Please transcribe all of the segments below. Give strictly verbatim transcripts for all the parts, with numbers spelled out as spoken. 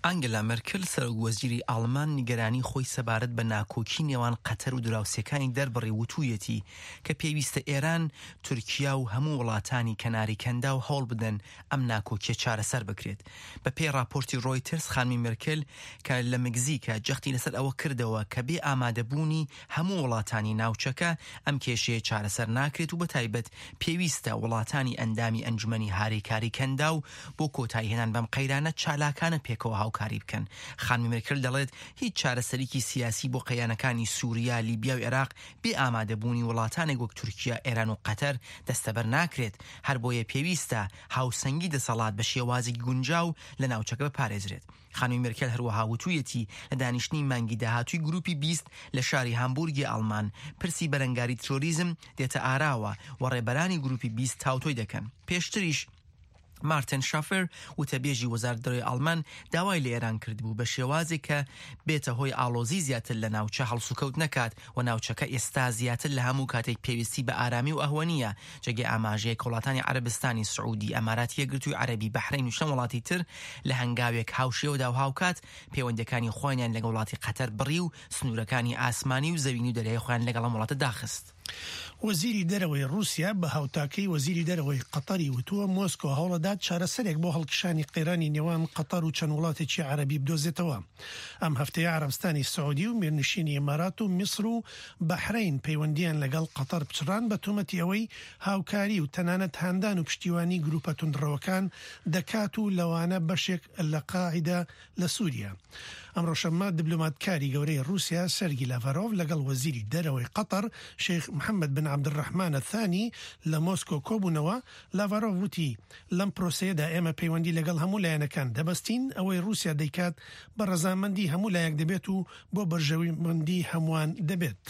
ئانگلا مێرکل سەرۆکوەزیری ئاڵمان نیگەرانی خۆی سەبارەت بە ناکۆکی نێوان قەتەر و دراوسێکانی دەربڕی وتوویەتی کە پێویستە ئێران، تورکیا و هەموو وڵاتانی کەناری کەندا و هەوڵ بدەن ئەم ناکۆکیە چارەسەر بکرێت. بە پێی راپۆرتی ڕۆیترز، خانمی مێرکل کە لە مگزیکە جەختی لەسەر ئەوە کردەوە کە بێ ئامادەبوونی هەموو وڵاتانی ناوچەکە ئەم کێشەیە چارەسەر ناکرێت و بەتایبەت پێویستە وڵاتانی ئەندامی ئەنجومەنی هاریکاری کەندا و بۆ کۆتایی هێنان بەم قەیرانە چالاکانە پێکەوە هاوکاری بکەن. خانمی مێرکل دەڵێت هیچ چارەسەرێکی سیاسی بۆ قەیانەکانی سووریا، لیبیا و عێراق بێ ئامادەبوونی وڵاتانێک وەک تورکیا، ئێران و قەتەر دەستەبەر ناکرێت. هەر بۆیە پێویستە هاوسەنگی دەسەڵات بە شێوازێکی گونجاو لە ناوچەکە بپارێزرێت. خانمی مێرکل هەروەها وتوویەتی لە دانیشتنی مانگی داهاتووی گروپی بیست لە شاری هامبورگی ئەڵمان پرسی بەرەنگاری ترۆریزم دێتە ئاراوە و ڕێبەرانی گروپی بیست تاوتۆی دەکەن. پێشتریش مارتن شافر وتەبێژی وەزارەتدەرەوەی ئەڵمان داوای لە ئێران کردبوو بە شێوازێک کە بێتە هۆی ئاڵۆزی زیاتر لە ناوچە هەڵسوکەوت نەکات و ناوچەکە ئێستا زیاتر لە هەموو کاتێک پێویستی بە ئارامی و ئەهوەنیە، جێگە ئاماژەیەک وڵاتانی عەرەبستانی سعودی، ئەماراتی یەکگرتووی عەرەبی، بەحرین و شەم وڵاتی تر لە هەنگاوێک هاوشێوەدا و هاوکات پەیوەندیەکانی خۆیان لەگەڵ وڵاتی قەتەر بڕی و سنوورەکانی ئاسمانی و زەوینی و دەریای خۆیان لەگەڵ ئەم وڵاتە داخست. وەزیری دەرەوەی رووسیا بە هاوتاکەی وەزیری دەرەوەی قەتەری وتووە مۆسکۆ هەوڵەدات چارەسەرێک بۆ هەڵکشانی قەیرانی نێوان قەتەر و چەند وڵاتێکی عەرەبی بدۆزێتەوە. ئەم هەفتەیە عەرەبستانی سعودی و میرنشینی ئێمارات و میسر و بەحرین پەیوەندیان لەگەڵ قەتەر بچران بە تۆمەتی ئەوەی هاوکاری و تەنانەت هاندان و پشتیوانی گروپە توندڕەوەکان دەکات و لەوانە بەشێک لە قاعیدا لە سووریا. ئەمڕۆ شەممە دیبلۆماتکاری گەورەی رووسیا سەرگی لاڤارۆڤ لەگەڵ وەزیری دەرەوەی قەتەر شێخ محەممەد بن عەبدوڕەحمان الثانی لە مۆسکۆ کۆبوونەوە. لاڤارۆڤ وتی لەم پرۆسەیەدا ئێمە پەیوەندی لەگەڵ هەموو لایەنەکان دەبەستین، ئەوەی رووسیا دەیکات بە ڕەزامەندی هەموو لایەک دەبێت و بۆ بەرژەویمەندی هەمووان دەبێت.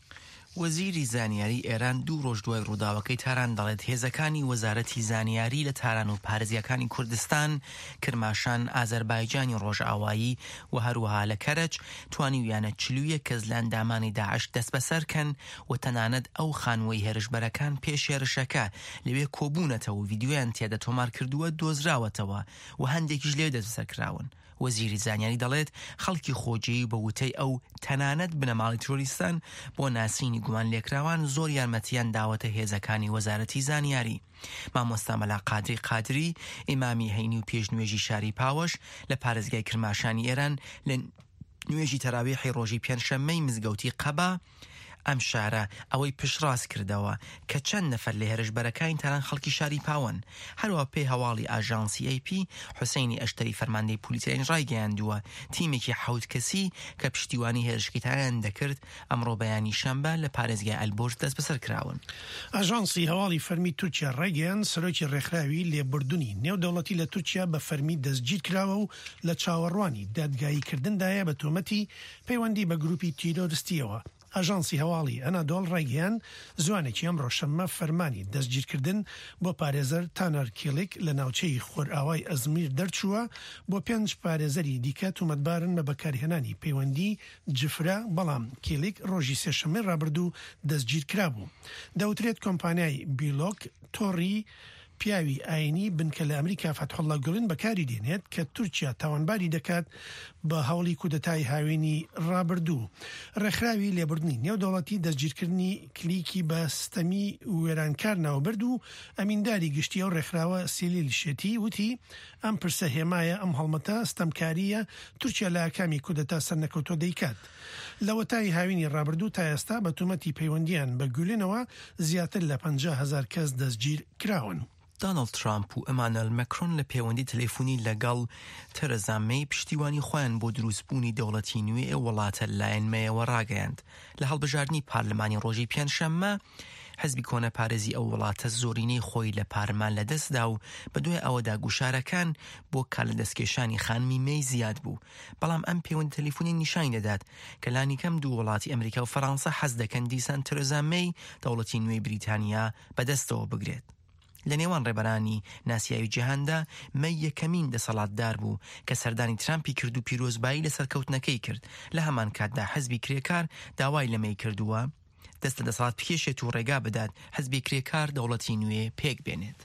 وەزیری زانیاری ئێران دوو ڕۆژ دوای ڕووداوەکەی تاران دەڵێت هێزەکانی وەزارەتی زانیاری لە تاران و پارێزیەکانی کوردستان، کرماشان، ئازەربایجانی ڕۆژئاوایی و هەروەها لە کەرەج توانیویانە چلوویە کەس لە ئەندامانی داعش دەست بەسەرکەن و تەنانەت ئەو خانوەی هێرشبەرەکان پێش هێرشەکە لەوێ کۆبوونەتەوە و ڤیدیۆیان تێدە تۆمار کردووە دۆزراوەتەوە و هەندێکیش لێ دەست بەسەرکراون. وەزیری زانیاری دەڵێت خەڵکی خۆجێی بە وتەی ئەو تەنانەت بنەماڵی تۆریستان بۆ ناسینی گومان لێکراوان زۆر یارمەتیان داوەتە هێزەکانی وەزارەتی زانیاری. مامۆستا مەلا قادری قادری، ئیمامی هەینی و پێشنوێژی شاری پاوەش لە پارێزگای کرماشانی ئێران لە نوێژی تەراویحی ڕۆژی پێنجشەممەی مزگەوتی قەبا ئەم شارە ئەوەی پشڕاست کردەوە کە چەند نەفەر لە هێرشبەرەکانی تەنان خەڵکی شاری پاون. هەروە پێی هەواڵی ئاژانسی ئەی پی حوسێنی ئەشتەری فەرماندەی پۆلیسیان ڕایگەیاندووە تیمێکی حەوت کەسی کە پشتیوانی هێرشکەیان دەکرد ئەمڕۆ بەیانی شەمبە لە پارێزگای ئەلبۆرج دەست بەسەر کراون. ئاژانسی هەواڵی فەرمی تورکیا ڕایگەیاند سەرۆکی ڕێکخراوی لێبوردنی نێودەوڵەتی لە تورکیا بە فەرمی دەستگیر کراوە و لە چاوەڕوانی دادگاییکردندایە بە تۆمەتی پەیوەندی بە گروپی تیرۆریستیەوە. ئاژانسی هەواڵی ئەنادۆڵ ڕایگەیان زوانێکی ئەمڕۆ شەممە فەرمانی دەستگیرکردن بۆ پارێزەر تانەر کیلیک لە ناوچەی خۆرئاوای ئەزمیر دەرچووە بۆ پێنج پارێزەری دیکە تومەتبارن بە بەکارهێنانی پەیوەندی جفرە، بەڵام کیلیک ڕۆژی سێشەممەی ڕابردوو دەستگیر کرابوو. دەوترێت کۆمپانیای بیلۆک تۆڕی پیاوی ئاینی بنکە لە ئەمریکا فەتحوڵڵا گوڵن بەکاری دێنێت کە تورکیا تاوانباری دەکات بە هەوڵی کودەتای هاوێنی ڕابردوو. ڕێکخراوی لێبوردنی نێودەوڵەتی دەستگیرکردنی کلیکی بە ستەمی وێرانکار ناوبرد و ئەمینداری گشتی ئەو ڕێکخراوە سیلیل شێتی وتی ئەم پرسە هێمایە ئەم هەڵمەتە ستەمکاریە تورکیا لە ئاکامی کودەتا سەرنەکەوتۆ دەیکات. لە وەتای هاوێنی ڕابردوو تا ئێستا بە تومەتی پەیوەندیان بە گولێنەوە زیاتر لە پەنجا هەزار کەس دەستگیر کراون. دۆناڵد ترامپ و ئەمانوێل مەکرۆن لە پەیوەندی تەلەفۆنی لەگەڵ تەرەزا مەی پشتیوانی خۆیان بۆ دروستبوونی دەوڵەتی نوێ ئێ وڵاتە لایەن مەیەوە ڕاگەیاند. لە هەڵبژاردننی پارلەمانی ڕۆژی پێنجشەممە حزبی کۆنە پارێزی ئەو وڵاتە زۆرینەی خۆی لە پارلەمان لەدەستدا و بەدوای ئەوەدا گوشارەکان بۆ کار لە دەستکێشانی خانمی مەی زیاد بوو. بەڵام ئەم پەیوەندی تەلەفۆنی نیشانی دەدات کە لانیکەم دوو وڵاتی ئەمریکا و فەڕەنسا حەز دەکەن دیسان تەرەزا مەی دەوڵەتی نوێی بریتانیا بەدەستەوە بگرێت. لە نێوان ڕێبەرانی ناسیاوی جیهاندا مەی یەکەمین دەسەڵاتدار بوو کە سەردانی ترامپی کرد و پیرۆزبایی لە سەرکەوتنەکەی کرد. لە هەمان کاتدا حزبی کرێکار داوای لە مەی کردووە دەست لە دەسەڵات بکێشێت و ڕێگا بدات حزبی کرێکار دەوڵەتی نوێ پێک بێنێت.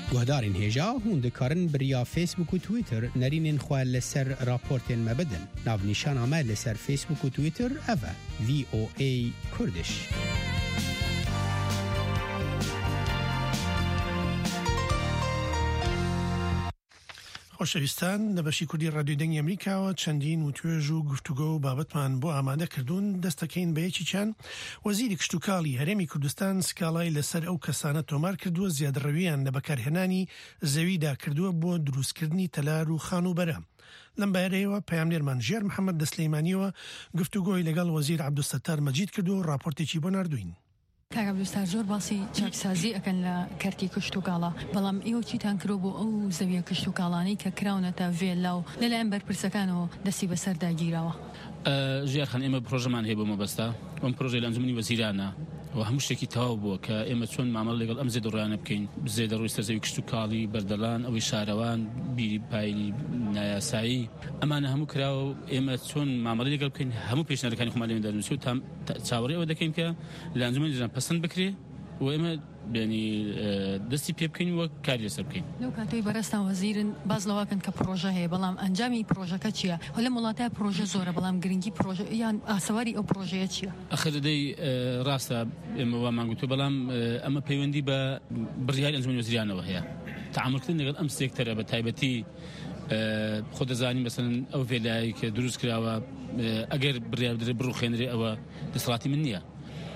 گهدارین هجا هوند کارن بریا فیسبوک و تویتر نرینین خواه لسر راپورتین مبدن ناو نشان آمه لسر فیسبوک و تویتر اوه وی او ای کردش. خۆشەویستان لە بەشی کوردی ڕادیۆ دەنگی ئەمریکاوە چەندین وتوێژ و گفتوگۆ و بابەتمان بۆ ئامادە کردوون. دەستەکەین بە یەکێکیان وەزیری کشتوکاڵی هەرێمی کوردستان سکاڵای لەسەر ئەو کەسانە تۆمار کردووە زیادڕەویان لە بەکارهێنانی زەویدا کردووە بۆ دروستکردنی تەلار و خانوبەرە. لەم بارەیەوە پەیامنێرمان ژێر محەممەد دەسلەیمانیەوە گفتوگۆی لەگەڵ وەزیر عەبدولستار مەجید کردو و راپۆرتێکی بۆ ناردوین. کاک عەبدولستار زۆر باسی چاکسازی ئەکەن لە کەرتی کشتوکاڵا، بەڵام ئێوە چیتان کرۆ بۆ ئەو زەویە کشتوکاڵانەی کە کراونەتە ڤێلا و لەلایەن بەرپرسەکانەوە دەستی بەسەردا گیراوە؟ ژیارخان ئێمە پرۆژەمان هەیە بۆ مەبەستا، ئەم پرۆژەی لە ئەنجومەنی وەزیرانە و هەموو شتێکی تەواو بووە کە ئێمە چۆن مامەڵە لەگەڵ ئەم زێدەڕوانە بکەین، زێدەڕووی سەرزەوی کشتوکاڵی بەردەڵان ئەوەی شارەوان بیری پایلی نایاسایی ئەمانە هەموو کراوە و ئێمە چۆن مامەڵە لەگەڵ بکەین هەموو پێشنەرەکانی خۆمان لێ دەنووسین و چاوەڕێ ئەوە دەکەین کە لە ئەنجومەنی وەزیران پەسەند بکرێ و ئێمە بینی دەستی پێ بکەین و کاری لەسەر بکەین. لەو کاتەی بەڕێستان وەزیرن باز لەواکەن کە پرۆژە هەیە، بەڵام ئەنجامی پرۆژەکە چییە؟ لە وڵاتای پرۆژە زۆرە، بەڵام گرنگی پرۆژە یان ئاسەواری ئەو پرۆژەیە چییە؟ ئەخر دەی ڕاستە ئێمە وامان گوتووە، بەڵام ئەمە پەیوەندی بە بڕیاری ئەنجومەنی وەزیرانەوە هەیە. تەعاملکردن لەگەڵ ئەم سێکتەرە بە تایبەتی خۆ دەزانین مەسەڵەن ئەو ڤێلایی کە دروست کراوە ئەگەر بڕیار بدرێ بڕوخێنرێ ئەوە دەسەڵاتی من نییە.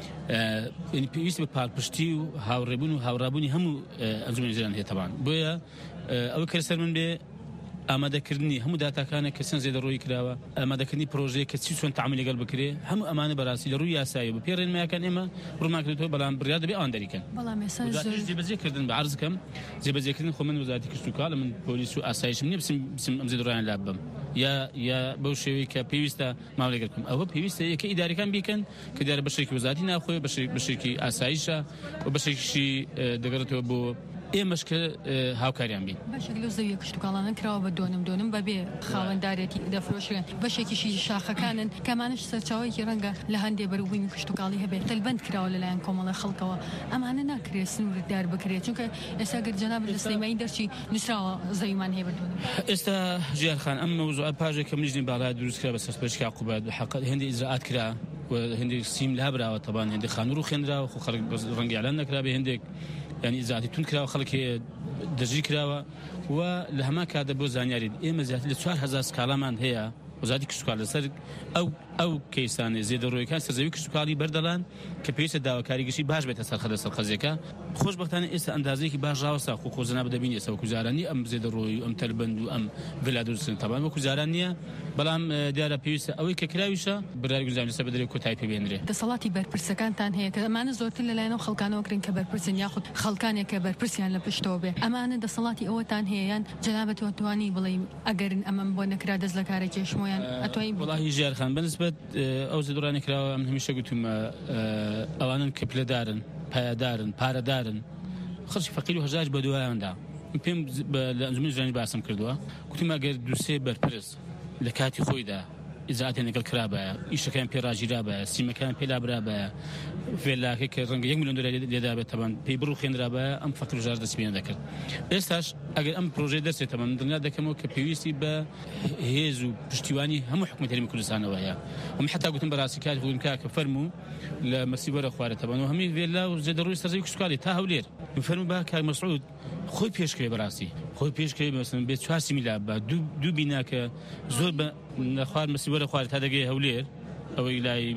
یعنی پێویستی بە پاڵپشتی و هاوڕێبوون و هاوڕابوونی هەموو ئەنجومەنی وەزیران هەیە. تەبان بۆیە ئەوە کە سەر من بێ ئامادەکردنی هەموو داتاکانە کە چەند زێدەڕۆیی کراوە، ئامادەکردنی پرۆژەیە کە چی چۆن تەعاملی لەگەڵ بکرێ، هەموو ئەمانە بەڕاستی لە ڕووی یاسایی بە پێڕێنمایەکان ئێمە ڕوومان کردووە، بەڵام بڕیار دەبێ ئەوان دەریکەن. بەڵام ئێستا جێبەجێکردن بە عەرزکەم جێبەجێکردن خۆ من وەزارەتی کشتوکاڵ من پۆلیس و ئاسایشم نییە بچم ئەم زێدەڕۆیان لاب بم یا یا بەو شێوەیە کە پێویستە ماوە لەگەڵ بکەم. ئەوە پێویستە یەکە ئیداریەکان بیکەن کە دیارە بەشێکی وەزارەتی ناخۆی، بەشێکی ئاسایشە و بەشێکیشی دەگەڕێتەوە بۆ ئێمەش کە هاوکاریان بین. بەشێک لەو زەویە کشتوکاڵانە کراوە بە دۆنم دۆنم بەبێ خاوەندارێتی دەفرۆشرێن، بەشێکیشی شاخەکانن کەمانش سەرچاوەیەکی ڕەنگە لە هەندێ بەروبوومی کشتوکاڵی هەبێت تەلبەند کراوە لەلایەن کۆمەڵە خەڵکەوە. ئەمانە ناکرێت سنووردار بکرێت، چونکە ئێستا گەر جەناب دەسلەیمانی دەرچی نووسراوە زەویمان هەیە بە دۆنم. ئێستا ژیارخان ئەم مەوزوعە پاژێک کە منیژنی باڵای دروستکرا بە سەرپەرشتی عقوبات حقیقەت هێندی ئیجراءات کرا و هێندێک سیم لە هەبراوە، تەبان هێندێک خانوور و خێنراوە، خۆ خەڵک ڕەنگی ئەعلان نەکرا بێ، هێندێک یعنی ئیجراءاتی تون کراوە، خەڵک دەژی کراوە و لە هەمان کاتدا بۆ زانیاری ئێمە زیاتر لە چوار هەزار سکاڵامان هەیە وەزارەتی کشتوکاڵ لەسەر ئەو ئەو کەیسانە زێدەڕۆیەکان سەرزەوی کشتوکاڵی بەردەڵان کە پێویستە داواکاری گشتی باش بێتە سەر خەدە سەرخەزیەکە. خۆشبەختانە ئێستا ئەندازەیەکی باش ڕاوەستا خۆ خۆزەنا بدەبین ئێستا وەکو جاران نیە ئەم زێدەڕۆی و ئەم تەلبەند و ئەم ڤیلا دروستکردن تەبان وەکو جاران نییە، بەڵام دیارە پێویستە ئەوەی کە کراویشە بڕیاری گونجاو لەسەر بدرێت و کۆتایی پێبێنرێ. دەسەڵاتی بەرپرسەکانتان هەیە کە ئەمانە زۆرتر لەلایەنەوە خەڵکانەوە کرێن کە بەرپرسن یاخود خەڵکانێک کە بەرپرسیان لە پشتەوە بێ، ئەمانە دەسەڵاتی ئەوەتان هەیە یان جەنابەت توانی بڵێین ئەگەرن ئەمەم بۆ نەکرا دەست لە کارە کێشمۆیان ئەتوانین؟ وەڵاهی ژیارخان بەنسبەت ئەو زێدەڕوانی کراوە ئەم هەمیشە گوتومە ئەوانن کە پلەدارن، پایەدارن، پارەدارن، خەڵکی فەقیر و هەژاج بە دوایاندا. پێم لە ئەنجومەنی وەزیرانی باسم کردووە، گوتم ئەگەر دووسێ بەرپرس لە کاتی خۆیدا ئیجراءاتیان لەگەڵ کرابایە، ئیشەکان پێڕاژیرابایە، سیمەکان پێلابرابایە، ڤێلاکە کە ڕەنگە یەک ملیۆن دۆلار لێدا بێت تەبان پێی بڕوخێنرابایە، ئەم فەقیر و هەژاج دەستی پێ نەدەکرد. ئێستاش ئەگەر ئەم پرۆژەی دەرچێتەوە من دڵنیا دەکەمەوە کە پێویستی بە هێز و پشتیوانی هەموو حکومەت هەرێمی کوردستانەوە هەیە. ومن حتا گوتم بەڕاستی کاتی خۆم کاکە فەرموو لە مەسیبەرە خوارەتەوە و هەمی ڤێلا و زێدەڕۆی سەرزەوی کشتوکاڵی تا هەولێر فەرموو با کاک مەسعود خۆی پێشکەوێ بەڕاستی خۆی پێشکەوێ مەسەڵەن بێت چوار سیمیلا بە دوو دوو بینا کە زۆر بە خوار مەسیبەرە خوارە تا دەگەی هەولێر ئەوەی لای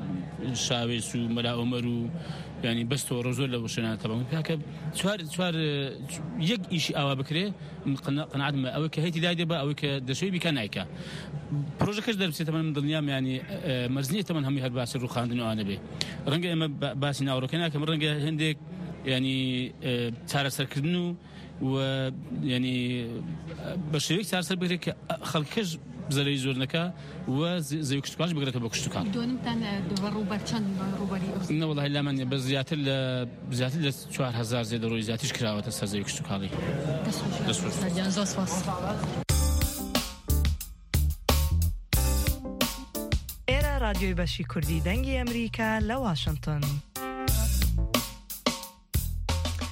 شاوێس و مەلا عومەر و ینی بەستەوە ڕۆزۆر لە وشەنان تەبان کاکە چوار چوار یەک ئیشی ئاوا بکرێ قەناعەتمە ئەوەی کە هەیەی لای دەبا ئەوەی کە دەشەوی بیکە نایکە. پرۆژەکەش دەربچێتەوە من دڵنیام ینی مەرج نییە تەمەن هەمووی هەر باسی ڕووخاندنەوەوانە بێ. ڕەنگە ئێمە باسی ناوەڕۆکە ناکەم، ڕەنگە هەندێک ینی چارەسەرکردن و و ینی بە شێوەیەک چارەسەر بکرێت کە خەڵکەش بزەرەی زۆر نەکا و زەوی کشتوکاڵش بگرێتەوە بە کشتوکاڵ. دۆنمتان ڕووبەر چەند ڕووبەری؟ نەوەڵاهی لامان بە زیاتر لە زیاتر لە چوار هەزار زێدەڕۆی زیاتریش کراوەتە سەر زەوی کشتوکاڵی. دەستخۆش زۆر سپاس. ئێرە رادیۆی بەشی کوردی دەنگی ئەمریکا لە واشنگتن.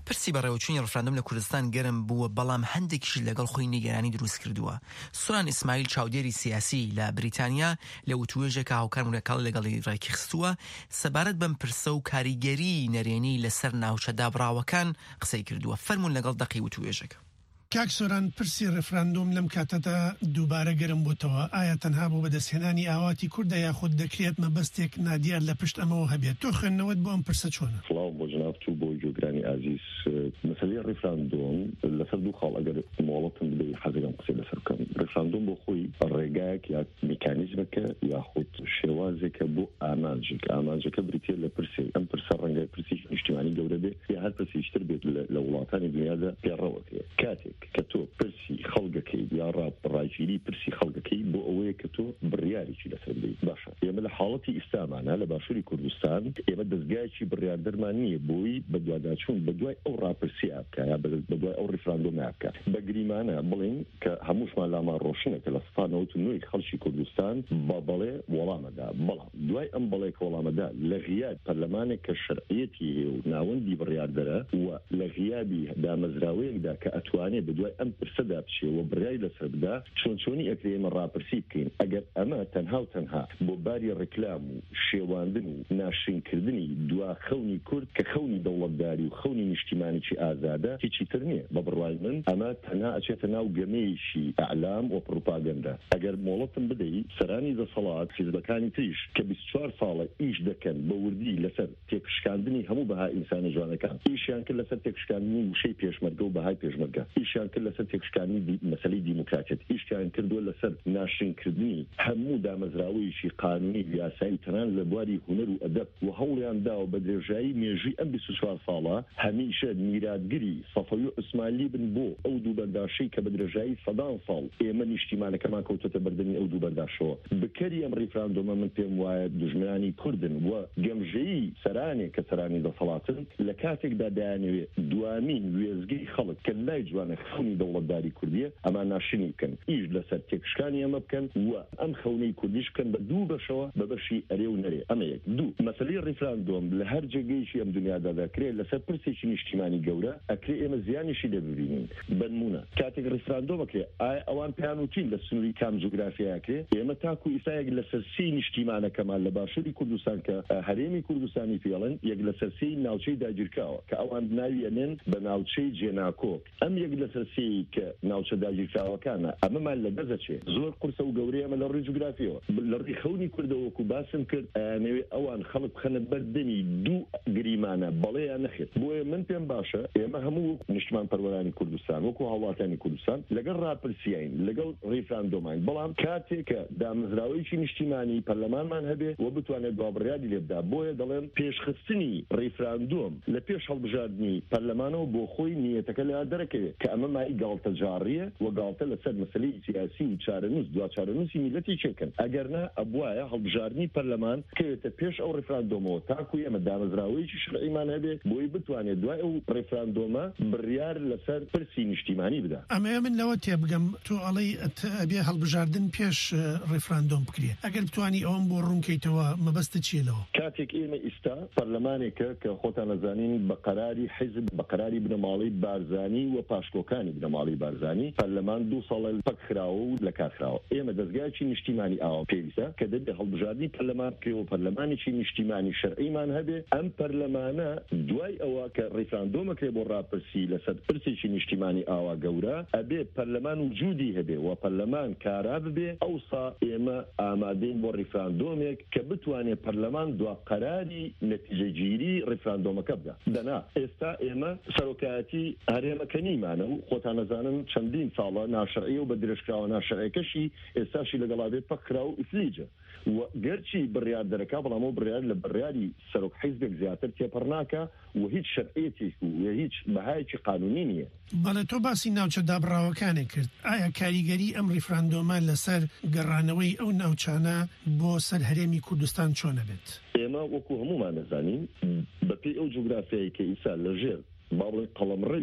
پرسی بەڕێوەچوونی ڕفراندۆم لە کوردستان گەرم بووە بەڵام هەندێکیش لەگەڵ خۆی نیگەرانی دروست کردووە. سوران ئیسماعیل چاودێری سیاسی لە بریتانیا لە وتوێژێکە هاوکارمونەکەڵ لەگەڵی ڕێکی خستووە سەبارەت بەم پرسە و کاریگەری نەرێنی لەسەر ناوچە دابڕاوەکان قسەی کردووە. فەرمون لەگەڵ دەقی وتوێژەکە. کاک سۆران، پرسی ڕفراندۆم لەم کاتەدا دووبارە گەرم بۆتەوە. ئایا تەنها بۆ بەدەستهێنانی ئاواتی کوردە یاخود دەکرێت مەبەستێک نادیار لە پشت ئەمەوە هەبێت؟ تۆ خوێندنەوەت بۆ ئەم پرسە چۆنە؟ سڵاو بۆ جنابتو بۆ گوێگرانی عزیز. مەسەلەی ڕفراندۆم لەسەر دوو خاڵ ئەگەر مۆڵەتم بدەی حەزەکەم قسەی لەسەر بکەم. ڕفراندۆم بۆ خۆی ڕێگایەک یا میکانیزمەکە یاخود شێوازێکە بۆ ئامانجێک. ئامانجەکە بریتێ لە پرسێ. ئەم پرسە ڕەنگە پرسێکی نیشتیمانی گەورە بێت یا هەر پرسێکتر بێت لە وڵاتانی دنیادا پێڕەوەکرێت. کاتێک کە تۆ پرسی خەڵگەکەی یا ڕاپڕاگیری پرسی خەڵگەکەی بۆ ئەوەیە کە تۆ بڕیارێکی لەسەر بدەیت. باشە، ئێمە لە حاڵەتی ئیسلامانە لە باشووری کوردستان ئێمە دەستگایەکی بڕیاردەرمان نییە بۆی بە دواداچوون بە دوای ئەو ڕاپرسی ئابکە یا بە دوای ئەو ڕفراندۆم ئابکە. بە گریمانە بڵین کە هەمووشمان لامان ڕۆشنە کە لە سەد نەوەت و نۆی خەڵکی کوردستان بە بەڵێ وەڵامەدا. بەڵام دوای ئەم بەڵێ کە وەڵامەدا لە غیاب پەرلەمانێک کە شەرعیەتی هەیە و ناوەندی بڕیاردەرە و لە غیابی دامەزراوەیەکدا کە ئەتوانێت بە دوای ئەم پرسەدا بچێەوە بڕیای لەسەر بدا چۆن چۆنی ئەکرێ ئێمە ڕاپرسی بکەین. ئەگەر ئەمە تەنها و تەنها بۆ باری ڕکلام و شێواندن و ناشرینکردنی دوا خەونی کورد کە خەونی دەوڵەتداری و خەونی نیشتیمانێکی ئازادە هیچی تر نییە. بە بڕوای من ئەمە تەنها ئەچێتە ناو گەمەیەشی ئەعلام و پروپاگەندا. ئەگەر مۆڵەتم بدەی سەرانی دەسەڵات حیزبەکانی تریش کە بیست و چوار ساڵە ئیش دەکەن بە وردی لەسەر تێکشکاندنی هەموو بەهای ئینسانە جوانەکان، ئیشیان کرد لەسەر تێکشکاندنی وشەی پێشمەرگە و بەهای پێشمەرگە، ئیشیان کرد لەسەر تێکشکاندنی مەسەلەی دیموکراتیەت، ئیشیان کردووە لەسەر ناشرینکردنی هەموو دامەزراوەیەکی قانونی یاسایی تەنان لە بواری هونەر و ئەدەب و هەوڵیان داوە بە درێژایی مێژووی ئەم بیست و چوار ساڵە هەمیشە میراتگری سەفەوی و ئوسمانلی بن بۆ ئەو دوو بەرداشەی کە بە درێژایی سەدان ساڵ ئێمە نیشتیمانەکەمان کەوتۆتە بەردەمی ئەو دوو بەرداشەوە. بکەری ئەم ڕیفراندۆمە من پێم وایە دژمنانی کوردن و گەمژەیی سەرانێک کە سەرانی دەسەڵاتن لە کاتێکدا دایانەوێت دوامین وێزگەی خەڵک کە لای جوانە خەونی دەوڵەتداری کوردیە ئەمان ناشرینی بکەن، ئیش لەسەر تێکشکانی ئەمە بکەن و ئەم خەونەی کوردیش بکەن بە دوو بەشەوە بە بەشی ئەرێ و نەرێ. ئەمە یەک. دوو، مەسەلەی ڕیفراندۆم لە هەر جێگەیشی ئەم دنیادا دەکرێت لەسەر پرسێکی نیشتیمانی گەورە ئەکرێ ئێمە زیانیشی لێ ببینین. بنمونە کاتێک ڕیفراندۆم ئەکرێ ئایا ئەوان پێیان وتین لە سنووری کام جوگرافیاکرێ ئێمە تاکو ئیسایەک لەسەر سی نیشتیمانەکەمان لە باشووری کوردستان کە هەرێمی کوردستانی پێڵن یەک لەسەر سی ناوچەی داگیرکراوە کە ئەوان ناوی ئەنێن بە ناوچەی جێناکۆک. ئەم یەک لەسەر سی کە ناوچە داگیرکراوەکانە ئەمەمان لە دەزەچێ زۆر قورسە و گەورەی ئەمە لە ڕووی جوگرافیەوە لە ڕووی خەونی کوردەوەکو باسم کرد ئەیانەوێ ئەوان خەڵک بخەنە بەردەمی دوو گریمانە بەڵێیان نەخێت. بۆیە من پێم باشە ئێمە هەموو نیشتمان پەروەرانی کوردستان وەکو هاوڵاتیانی کوردستان لەگەڵ ڕاپرسیین لەگەڵ ڕیفراندۆمان، بەڵام کاتێک کە دامەزراوەیەکی نیشتیمانی پەرلەمانمان هەبێ و بتوانێت بابڕیادی لێ بدا. بۆیە دەڵێن پێشخستنی ڕیفراندۆم لە پێش هەڵبژاردننی پەرلەمانەوە بۆ خۆی نیەتەکە لە دەرەکەوێت کە ئەمە مای گاڵتە جاڕیە و گاڵتە لەسەر مەسەلەی سیاسی و چارەنووس دوا چارەنووسی میلەتی چێکن. ئەگەرنا ئەبوایە هەڵبژاردننی پەرلەمان کەوێتە پێش ئەو ڕیفراندۆمەوە تاکو ئێمە دامەزراوەیەکی شرعیمان هەبێت بۆی بتوانێت دوای ئەو ڕیفراندۆمە بڕیار لەسەر پرسی نیشتیمانی بدا. ئەمە من لەوە تێبگەم تۆ ئەڵەی ئەبێ هەڵبژاردن پێش ڕیفراندۆم بکرێ. ئەگەر بتوانی ئەوم بۆ ڕوونکەیتەوە مەبەستە چیە لەوە؟ کاتێک ئێمە ئیستا پەرلەمانێکە کە خۆتان نەزانین بە قەراری حیزب بە قەراری بنەماڵی بارزانی و پاشکۆکانی بنەماڵی بارزانی پەرلەمان دوو ساڵە پەکخراوە و لە کارخراوە. ئێمە دەستگایکی نیشتیمانی ئاوا پێویستە کە دەبێت هەڵبژاردننی پەرلەمان بکرێەوە پەرلەمانێکی نیشتیمانی شەرعیمان هەبێ. ئەم پەرلەمانە دوای ئەوە کە ڕیفراندۆمەکرێ بۆ ڕاپرسی لەسەر پرسێکی نیشتیمانی ئاوا گەورە ئەبێ پەرلەمان وجودی هەبێ و پەرلەمان کارا ببێ. ئەوسا ئێمە ئامادەین بۆ ڕیفراندۆمێک کە بتوانێت پەرلەمان دوا قەراری نەتیجەگیری ڕیفراندۆمەکە بدا. دەنا ئێستا ئێمە سەرۆکایەتی هەرێمەکەنیمانە و خۆتان نەزانن چەندین ساڵە ناشرعیە و بە درێژکراوە ناشرعیەکەشی ئێستاشی لەگەڵابێت پەکخرا و ئیفلیجە و گەرچی بڕیاردەرەکە بەڵام ئەو بڕیار لە بڕیاری سەرۆک حیزبێک زیاتر تێپەڕ ناکە و هیچ شەرعیەتێک و هیچ بەهایەکی قانونی نییە. بەڵێ تۆ باسی ناوچە دابڕاوەکانێک کرد. ئایا کاریگەری ئەم ڕیفراندۆمە لەسەر گەڕانەوەی ئەو ناوچانە بۆ سەر هەرێمی کوردستان چۆنە بێت؟ ئێمە وەکو هەمومان نەزانین بەپێی ئەو جوگرافیایی کە ئیسا لەژێر باڵی قەڵەمڕەوی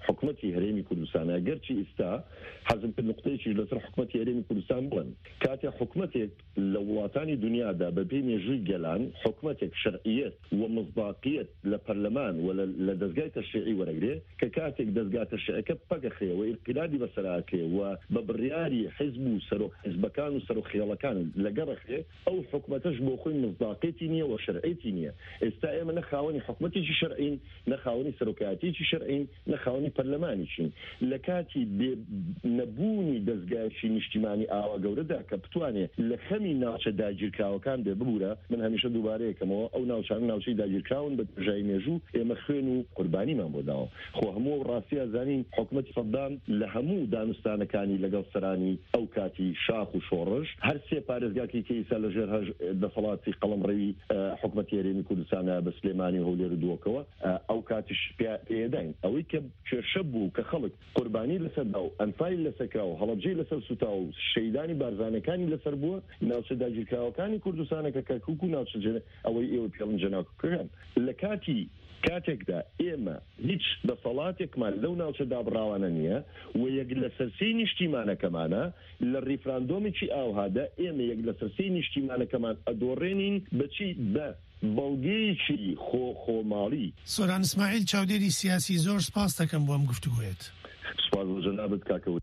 حکومەتی هەرێمی کوردستانە گەرچی ئێستا حەزم کرد نقطەیەکیش لەسەر حکومەتی هەرێمی کوردستان بڵێن کاتێ حکومەتێک لە وڵاتانی دنیادا بەبێ مێژووی گەلان حکومەتێک شەرعیەت و مصداقیەت لە پەرلەمان و لە دەستگای تەشریعی وەرەگرێ کە کاتێک دەستگای تەشریعەکە پەگەخێ و ئینقلابی بەسەراکێ و بە بڕیاری حیزب و سەرۆک حیزبەکان و سەرۆک خێڵەکان لەگەڕەخێ ئەو حکومەتەش بۆ خۆی مصداقیەتی نییە و شەرعیەتی نییە. ئێستا ئێمە نەخاوەنی حکومەتێکی شەرعین نەخاوەنی سەرۆکایەتێکی شەرعین نەخاوەنی پەرلەمانیشین لە کاتی نەبوونی دەستگایشی نیشتیمانی ئاوا گەورەدا کە بتوانێت لە خەمی ناوچە داگیرکراوەکان بێ ببوورە. من هەمیشە دووبارەیەکەمەوە ئەو ناوچان ناوچەی داگیرکراون بە ژای مێژوو ئێمە خوێن و قوربانیمان بۆ داوە. خۆ هەموو ڕاستی ئازانین حکومەتی سەدام لە هەموو دانوستانەکانی لەگەڵ سەرانی ئەو کاتی شاخ و شۆڕژ هەر سێ پارێزگاکی کەیسا لە ژێر دەسەڵاتی قەڵەمڕەوی حکومەتی هەرێمی کوردستانە بە سلێمانی هەولێر و دووەکەوە ئەو کاتیش پێداین ئەوەی کە کێشە بوو کە خەڵک قوربانی لەسەردا و ئەنفای لەسەرکرا و هەڵەبجەی لەسەر سوتا و شەیدانی بارزانەکانی لەسەر بووە ناوچە داگیرکراوەکانی کوردستانەکە کە کوک و ناوچە ئەوەی ئێوە پێڵن جەناکەکەیان لە کاتی کاتێکدا ئێمە هیچ دەسەڵاتێکمان لەو ناوچە دابڕاوانە نییە و یەک لە سەرسی نیشتیمانەکەمانە لە ریفراندۆمێکی ئاوهادا ئێمە یەک لە سەرسی نیشتیمانەکەمان ئەدۆڕێنین بەچی بە بەڵگەیەکی خۆ خۆماڵی. سۆران ئیسماعیل چاودێری سیاسی زۆر سپاس دەکەم بۆ ئەم گفتوگوێت. سپاس بۆ جەنابەت کاکەوت.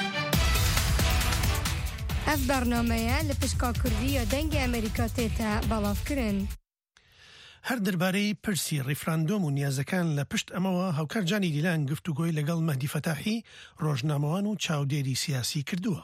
ئەف بەرنامەیە لە پشکا کوردی و دەنگی ئەمریکا تێتە بەڵاوکردن. هەر دەربارەی پرسی ڕیفراندۆم و نیازەکان لە پشت ئەمەوە هاوکار جانی دیلان گفتوگۆی لەگەڵ مەهدی فەتاحی ڕۆژنامەوان و چاودێری سیاسی کردووە.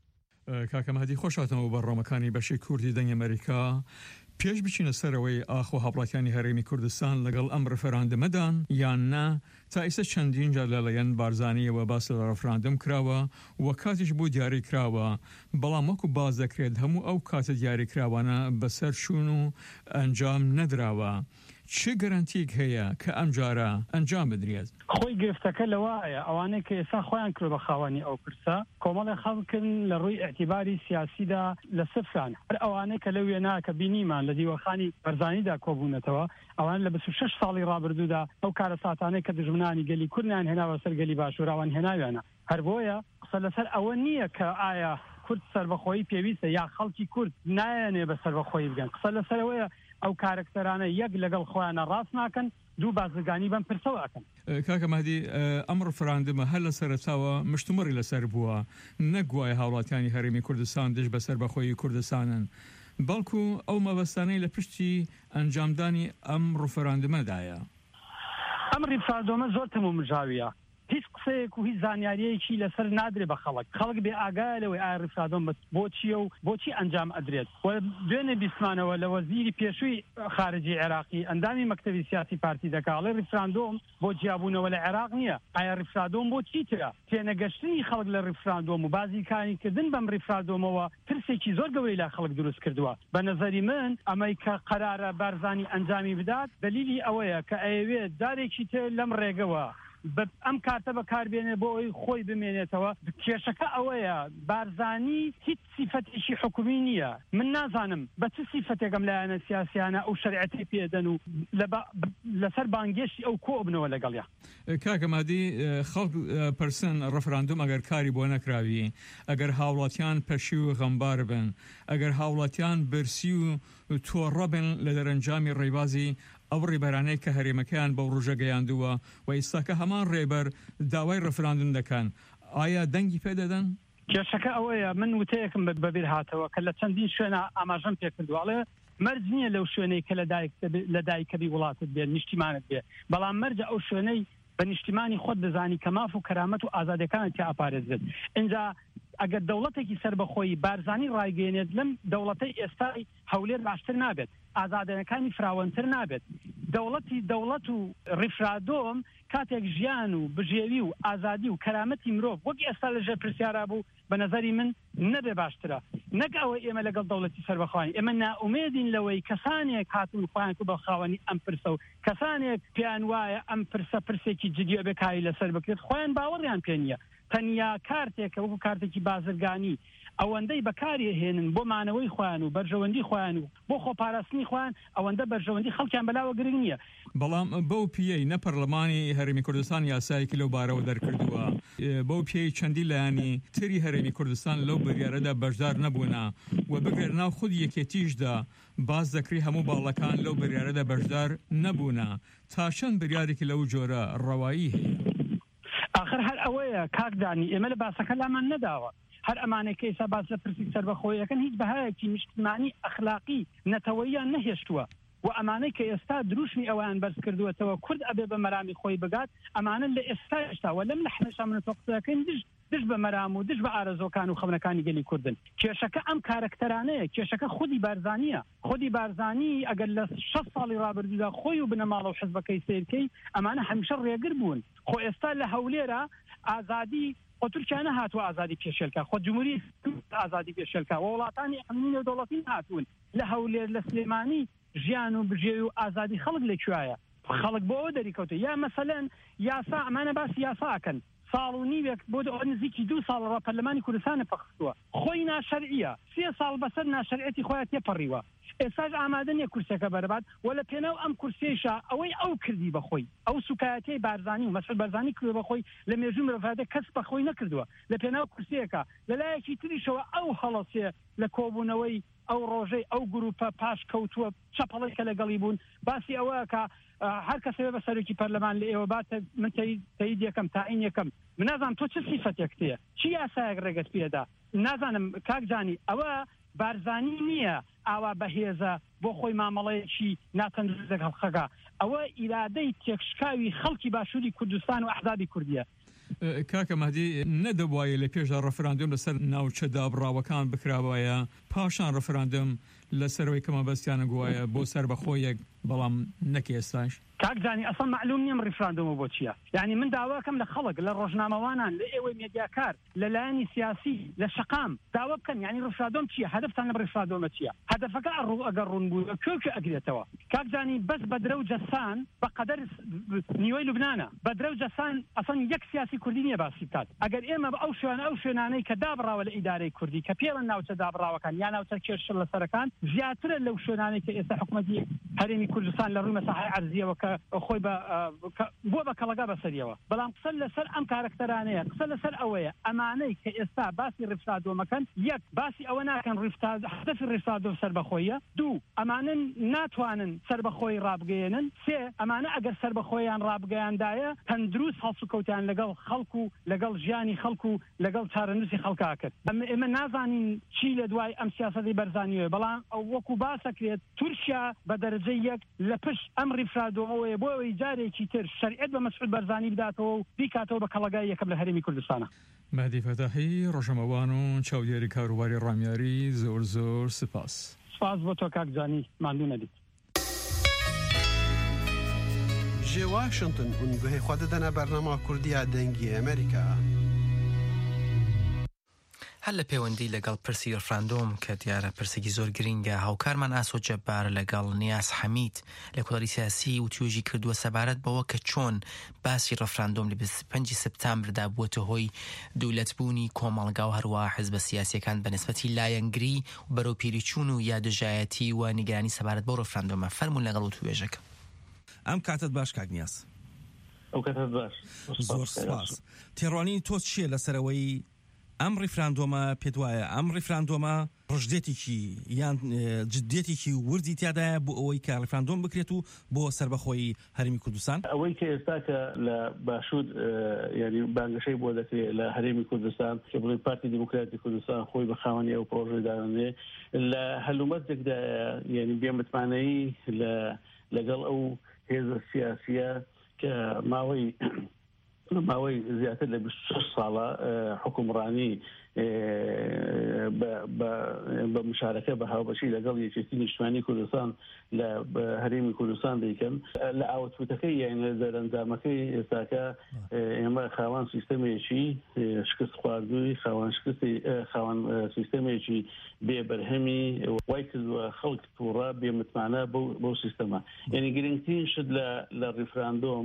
کاکە مەهدی خۆشاتەوە بەڕۆمەکانی بەشی کوردی دەنگی ئەمریکا پێش بچینە سەرەوەی ئاخۆ هەوڵاتیانی هەرێمی کوردستان لەگەڵ ئەم ڕفراندمەدان یان نا تا ئێستا چەندین جار لەلایەن بارزانیەوە باس لە ڕفراندم کراوە و کاتیش بۆ دیاری کراوە بەڵام وەکو باز دەکرێت هەموو ئەو کاتە دیاری کراوانە بەسەر چوون و ئەنجام نەدراوە. چه گەرانتیک هەیە کە ئەم جارە ئەنجام بدرێت؟ خۆی گرفتەکە لەوایە ئەوانەیە کە ئێستا خۆیان کرد بە خاوەنی ئەو پرسە کۆمەڵی خەڵکن لە ڕووی ئەعتیباری سیاسیدا لە سفران هەر ئەوانەیە کە لە وێنا کە بینیمان لە دیوەخانی بەرزانیدا کۆبوونەتەوە ئەوان لە بیست و شەش ساڵی ڕابردوودا ئەو کارە ساتانەی کە دژمنانی گەلی کوردیان هێناوە سەر گەلی باشووراوان هێناویانە. هەر بۆیە قسە لەسەر ئەوە نییە کە ئایا کورد سەربەخۆیی پێویستە یا خەڵکی کورد نایەنێ بە سەربەخۆیی بگەن. قسە لەسەرەوەیە ئەو کارکتەرانە یەک لەگەڵ خۆیانە ڕاست ناکەن دوو بازرگانی بەم پرسەوەکەن. کاکە مەهدی ئەم ڕفراندمە هەر لە سەرەتاوە مشتومڕی لەسەر بووە نەگوایە هاوڵاتیانی هەرێمی کوردستان دژ بە سەربەخۆیی کوردستانن بەڵکو ئەو مەبەستانەی لە پشتی ئەنجامدانی ئەم ڕفراندمەدایە. ئەم ڕفراندۆمە زۆر تەمومژاویە هیچ قسەیەک و هیچ زانیاریەکی لەسەر نادرێ بە خەڵک خەڵک بێ ئاگایە لەوەی ئایا ڕفراندۆم بۆچیە و بۆچی ئەنجام ئەدرێت. و دوێنێ بیسمانەوە لە وەزیری پێشووی خارجی عێراقی ئەندامی مەکتەبی سیاسی پارتی دەکاڵێ ڕفراندۆم بۆ جیابوونەوە لە عێراق نییە. ئایا ڕفراندۆم بۆ چیترە؟ تێنەگەشتنی خەڵک لە ڕفراندۆم و بازیکاریکردن بەم ڕفراندۆمەوە پرسێکی زۆر گەورەی لە خەڵک دروست کردووە. بە نەزەری من ئەمەی کە قەرارە بارزانی ئەنجامی بدات دلیلی ئەوەیە کە ئەیەوێت دارێکی تر لەم ڕێگەوە ئەم کاتە بەکاربێنێ بۆ ئەوی خۆی بمێنێتەوە. کێشەکە ئەوەیە بارزانی هیچ سیفەتێکی حکومی نییە. من نازانم بە چ سیفەتێکم لایەنە سیاسیانە ئەو شەریعەتی پێدەن و لەسەر بانگێشتی ئەو کۆ بنەوە لەگەڵیا. کاکە مەهدی خەڵک پرسن ڕفراندۆم ئەگەر کاری بۆ نەکراوی ئەگەر هاوڵاتیان پەشی و غەمبار بن ئەگەر هاوڵاتیان برسی و تۆڕە بن لە دەرەنجامی ڕێبازی ئەو ڕێبەرانەی کە هەرێمەکەیان بەو ڕۆژە گەیاندووە و ئێستاکە هەمان ڕێبەر داوای ڕفراندم دەکەن ئایا دەنگی پێدەدەن؟ کێشەکە ئەوەیە من وتەیەکم بەبیر هاتەوە کە لە چەندین شوێنە ئاماژەم پێ کردووەڵێ مەرج نییە لەو شوێنەی کە لە دایکەبی وڵاتت بێت نیشتیمانت بێ بەڵام مەرجە ئەو شوێنەی بە نیشتیمانی خۆت دەزانی کە ماف و کەرامەت و ئازادەکانت تیا ئاپارێزێت. اینجا ئەگەر دەوڵەتێکی سەربەخۆیی بارزانی ڕایگەێنێت لەم دەوڵەتەی ئێستای هەولێر باشتر نابێت ئازادەکانی فراوانتر نابێت. دەوڵەتی دەوڵەت و ڕیفرادۆم کاتێک ژیان و بژێوی و ئازادی و کەرامەتی مرۆڤ وەک ئێستا لەژێر پرسیارا بوو بە نەزەری من نەبێ باشترە. نەک ئەوە ئێمە لەگەڵ دەوڵەتی سەربەخۆین ئێمە نائومێدین لەوەی کەسانێک هاتون خۆیان کو بە خاوەنی ئەم پرسە و کەسانێک پێیان وایە ئەم پرسە پرسێکی جدیە بێکایی لەسەر بکرێت خۆیان باوەڕیان پێ نییە. تەنیا کارتێکە وەکو کارتێکی بازرگانی ئەوەندەی بەکاری هێنن بۆ مانەوەی خوان و بەرژەوەندی خوان و بۆ خۆپاراستنی خوان ئەوەندە بەرژەوەندی خەڵکیان بەلاوە گرنگ نییە. بەڵام بەو پیەی نە پەرلەمانی هەرێمی کوردستان یاسایەکی لەو بارەوە دەرکردووە، بەو پیەی چەندی لایانی تری هەرێمی کوردستان لەو بڕیارەدا بەشدار نەبوونا و بگرێت ناو خود یەکێتیشدا باز دەکری هەموو باڵەکان لەو بڕیارەدا بەشدار نەبوونا. تا چەند بڕیارێکی لەو جۆرە ڕەوایی هەیە؟ آخر هەر ئەوەیە کاکدانی ئێمە لە باسەکە لامان نەداوە، هەر ئەمانەی کەیسا باس لە پرسی سەربەخۆیەکەن هیچ بەهایەکی نیشتمانی ئەخلاقی نەتەوەییان نەهێشتووە و ئەمانەی کە ئێستا دروشمی ئەویان بەرز کردووەتەوە کورد ئەبێ بە مەرامی خۆی بگات، ئەمانە لە ئێستا هێشتاوە لەم لە حمێشا من تۆقسەکەین دش دش بە مەرام و دش بە ئارەزۆکان و خەونەکانی گەلی کوردن. کێشەکە ئەم کارکتەرانەیە، کێشەکە خودی بارزانیە. خودی بارزانی ئەگەر لە شەش ساڵی ڕابردوودا خۆی و بنەماڵە و حزبەکەی سیرکەی ئەمانە هەمیشە ڕێگر بوون. خۆ ئێستا لە هەولێرە ئازادی خۆ تورکیانە هاتووە ئازادی پێشێلکە، خۆ جمهوری ئازادی پێشێلکە و وڵاتانی ئەمنی نێودەوڵەتی هاتوون. لە هەولێر لە سلێمانی ژیان و بژێوی و ئازادی خەڵک لەکوایە؟ خەڵک بۆ ئەوە دەریکەوتە. یا مەسەلەن یاسا ئەمانە باسی یاساکەن ساڵ و نیوێک بۆ نزیکی دوو ساڵ ڕە پەرلەمانی کوردستانە پەخستووە، خۆی ناشەرعیە، سێ ساڵ بەسەر ناشەرعەتی خۆیان تێپەڕیوە. ئێستاش ئامادە نییە کورسەکە بەربات و لە پێناو ئەم کورسێشە ئەوەی ئەو کردی بەخۆی، ئەو سوکایەتی بارزانی و مەسعود بارزانی کردو بەخۆی لە مێژوو مرۆڤادە کەس بەخۆی نەکردووە. لە پێناو کورسەیەکە لەلایەکی تریشەوە ئەو هەڵەسێ لە کۆبوونەوەی ئەو ڕۆژەی ئەو گروپە پاش کەوتووە چەپەڵی کە لەگەڵی بوون باسی ئەوە کە هەر کەسێ بە سەرۆکی پەرلەمان لە ئێوە باتە من تەیید یەکەم تاعین یەکەم. من نازانم تۆ چه سیفەتێک تێ چی یاسایەک ڕێگەت پێدا نازانم کاکجانی. ئەوە بارزانی نییە ئاوا بەهێزە بۆ خۆی مامەڵەیەکی ناتەندروست خەڵکەکە، ئەوە ئیرادەی تێکشکاوی خەڵکی باشووری کوردستان و ئەحزابی کوردیە. کاکە مەهدی نەدەبوایە لە پێشدا ڕەفراندۆم لەسەر ناوچە دابڕاوەکان بکراوایە پاشان ڕەفراندۆم لەسەرەوەی کەمە بەستیانە گوایە بۆ سەربەخۆیەک، بەڵام نەکە ئێستاش کاکزانی ئەسڵ معلوم نیم ڕیفراندۆمە بۆ چییە. یعنی من داواکەم لە خەڵک لە ڕۆژنامەوانان لە ئێوەی مێدیاکار لەلایەنی سیاسی لە شەقام داوا بکەن یعنی ڕیفراندۆم چییە، هەدەفتان لە ڕیفراندۆمە چییە، هەدەفەکە ئەڕوو ئەگەر ڕوون بوو کوێکە ئەگرێتەوە. کاکزانی بەس بەدرە و جەسان بەقەدەر نیوەی لوبنانە بەدرە و جەسان ئەسڵ یەک سیاسی کوردی نییە باسی بکات. ئەگەر ئێمە بە ئەو شوێنە ئەو شوێنانەی کە دابڕاوە لە ئیدارەی کوردی کە پێڵەن ناوچە دابڕاوەکان یا ناوچە کێشە لەسەرەکان زیاترە لەو شوێنانەی کە ئێستا حکوومەتی هەرێمی کوردستان لە ڕووی مەساحەی عەرزیەوە کە خۆی بە بۆ بە کەڵەگا بەسەریەوە. بەڵام قسە لەسەر ئەم کارکتەرانەیە، قسە لەسەر ئەوەیە ئەمانەی کە ئێستا باسی ڕیفراندۆمەکەن، یەک باسی ئەوە ناکەن هەدەفی ڕیفراندۆم سەربەخۆییە، دوو ئەمانە ناتوانن سەربەخۆی ڕابگەێنن، سێ ئەمانە ئەگەر سەربەخۆیان ڕابگەیاندایە تەندروست هەڵسوکەوتیان لەگەڵ خەڵکو و لەگەڵ ژیانی خەڵکو و لەگەڵ چارەنووسی خەڵکا کرد. ئێمە نازانین چی لە دوای ئەم سیاسەتی بەرزانیوە، بەڵام وەکو باسەکرێت تورکیا بە دەرەجەی یەک لە پشت ئەم ڕیفراندۆمەوەیە بۆ ئەوەی جارێکی تر شەریعەت بە مەسعود بەرزانی بداتەوە و بیکاتەوە بە کەڵەگای یەکەم لە هەرێمی کوردستانە. مەهدی فەتاحی ڕۆژنامەوان و چاودێری کاروباری ڕامیاری زۆر زۆر سپاس. سپاس بۆ تۆ کاکجانی، ماندوو نەبیت. جێ واشنگتن هون گوهی خوا دەدەنە بەرنامە کوردیە دەنگی ئەمریکا. هەر لە پەیوەندی لەگەڵ پرسی ڕفراندۆم کە دیارە پرسێکی زۆر گرینگە، هاوکارمان ئاسۆ جەبار لەگەڵ نیاز حەمید لە کۆڵەری سیاسی و توێژی کردووە سەبارەت بەوە کە چۆن باسی ڕفراندۆم لە بیست و پەنجی سەپتامبردا بووەتە هۆی دەوڵەتبوونی کۆمەڵگا و هەروەها حیزبە سیاسیەکان بە نسبەتی لایەنگری و بەرەو پێریچوون و یا دژایەتی و نیگەرانی سەبارەت بۆ ڕفراندۆمە. فەرموون لەگەڵ و توێژەکە. ئەم کاتت باش کاک نیاز. ئەو کاتت باش. زۆر سپاس. تێڕوانی تۆ چییە لەسەرەوەی ئەم ڕیفراندۆمە پێت وایە ئەم ڕیفراندۆمە ڕژدێتێکی یان جدێتێکی وردی تیادایە بۆ ئەوەی کە ڕیفراندۆم بکرێت و بۆ سەربەخۆی هەرێمی کوردستان؟ ئەوەی کە ئێستا کە لە باشوود یعنی بانگەشەی بۆ دەکرێت لە هەرێمی کوردستان کە بڵێ پارتی دیموکراتی کوردستان خۆی بە خاوەنی ئەو پرۆژەی داوێنێ لە هەلومەرجێکدا یعنی بێمتمانەیی لەگەڵ ئەو هێزە سیاسیە کە ماوەی ماوەی زیاتر لە بیست و شەش ساڵە حکومڕانی بە مشارەکە بە هاوبەشی لەگەڵ یەکێتی نیشتیمانی کوردستان لە هەرێمی کوردستان دەیکەن. لە ئاوتوتەکەی یان لە دەرەنجامەکەی ئێستاکە ئێمە خاوەن سیستەمێکی شکست خواردووی خاوەن شکستی خاوەن سیستەمێکی بێبەرهەمی وای کردووە خەڵک تووڕە بێمتمانە بەو سیستەمە. یعنی گرنگترین شت لە ڕیفراندۆم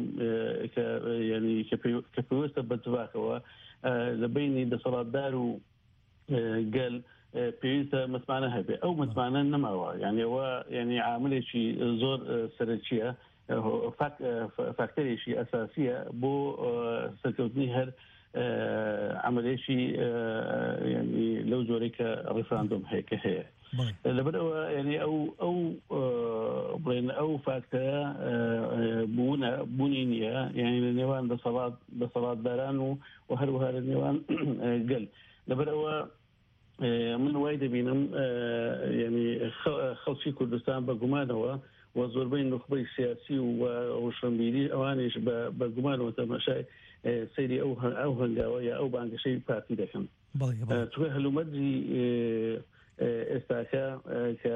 کە پێویستە بەتواکەوە لە بینی دەسەڵاتدار و گەل پێویستە متمانە هەبێ ئەو متمانە نەماوە یعنی ئەوە یعنی عاملێکی زۆر سەرچیە فاکتەرێکی ئەساسیە بۆ سەرکەوتنی هەر عملێکی ینی لەو جۆرەی کە ڕێفراندۆم هەیە کە هەیە لەبەرەوە ینی ئەو ئەو بڵێن ئەو فاکتەرە بوونە بوونی نییە یعنی لە نێوان دەسەڵاتداران و و هەروەها لە نێوان گەل لەبەرەوە من وای دەبینم ینی خەڵکی کوردستان بە گومانەوە و زۆربەی نخبەی سیاسی و ڕۆشنبیری ئەوانیش بە گومانەوە تەماشای سەیری ئەو هەنگاوە یا ئەو بانگشەی پارتی دەکەن توێ هەلومەرجی ئێستاکە کە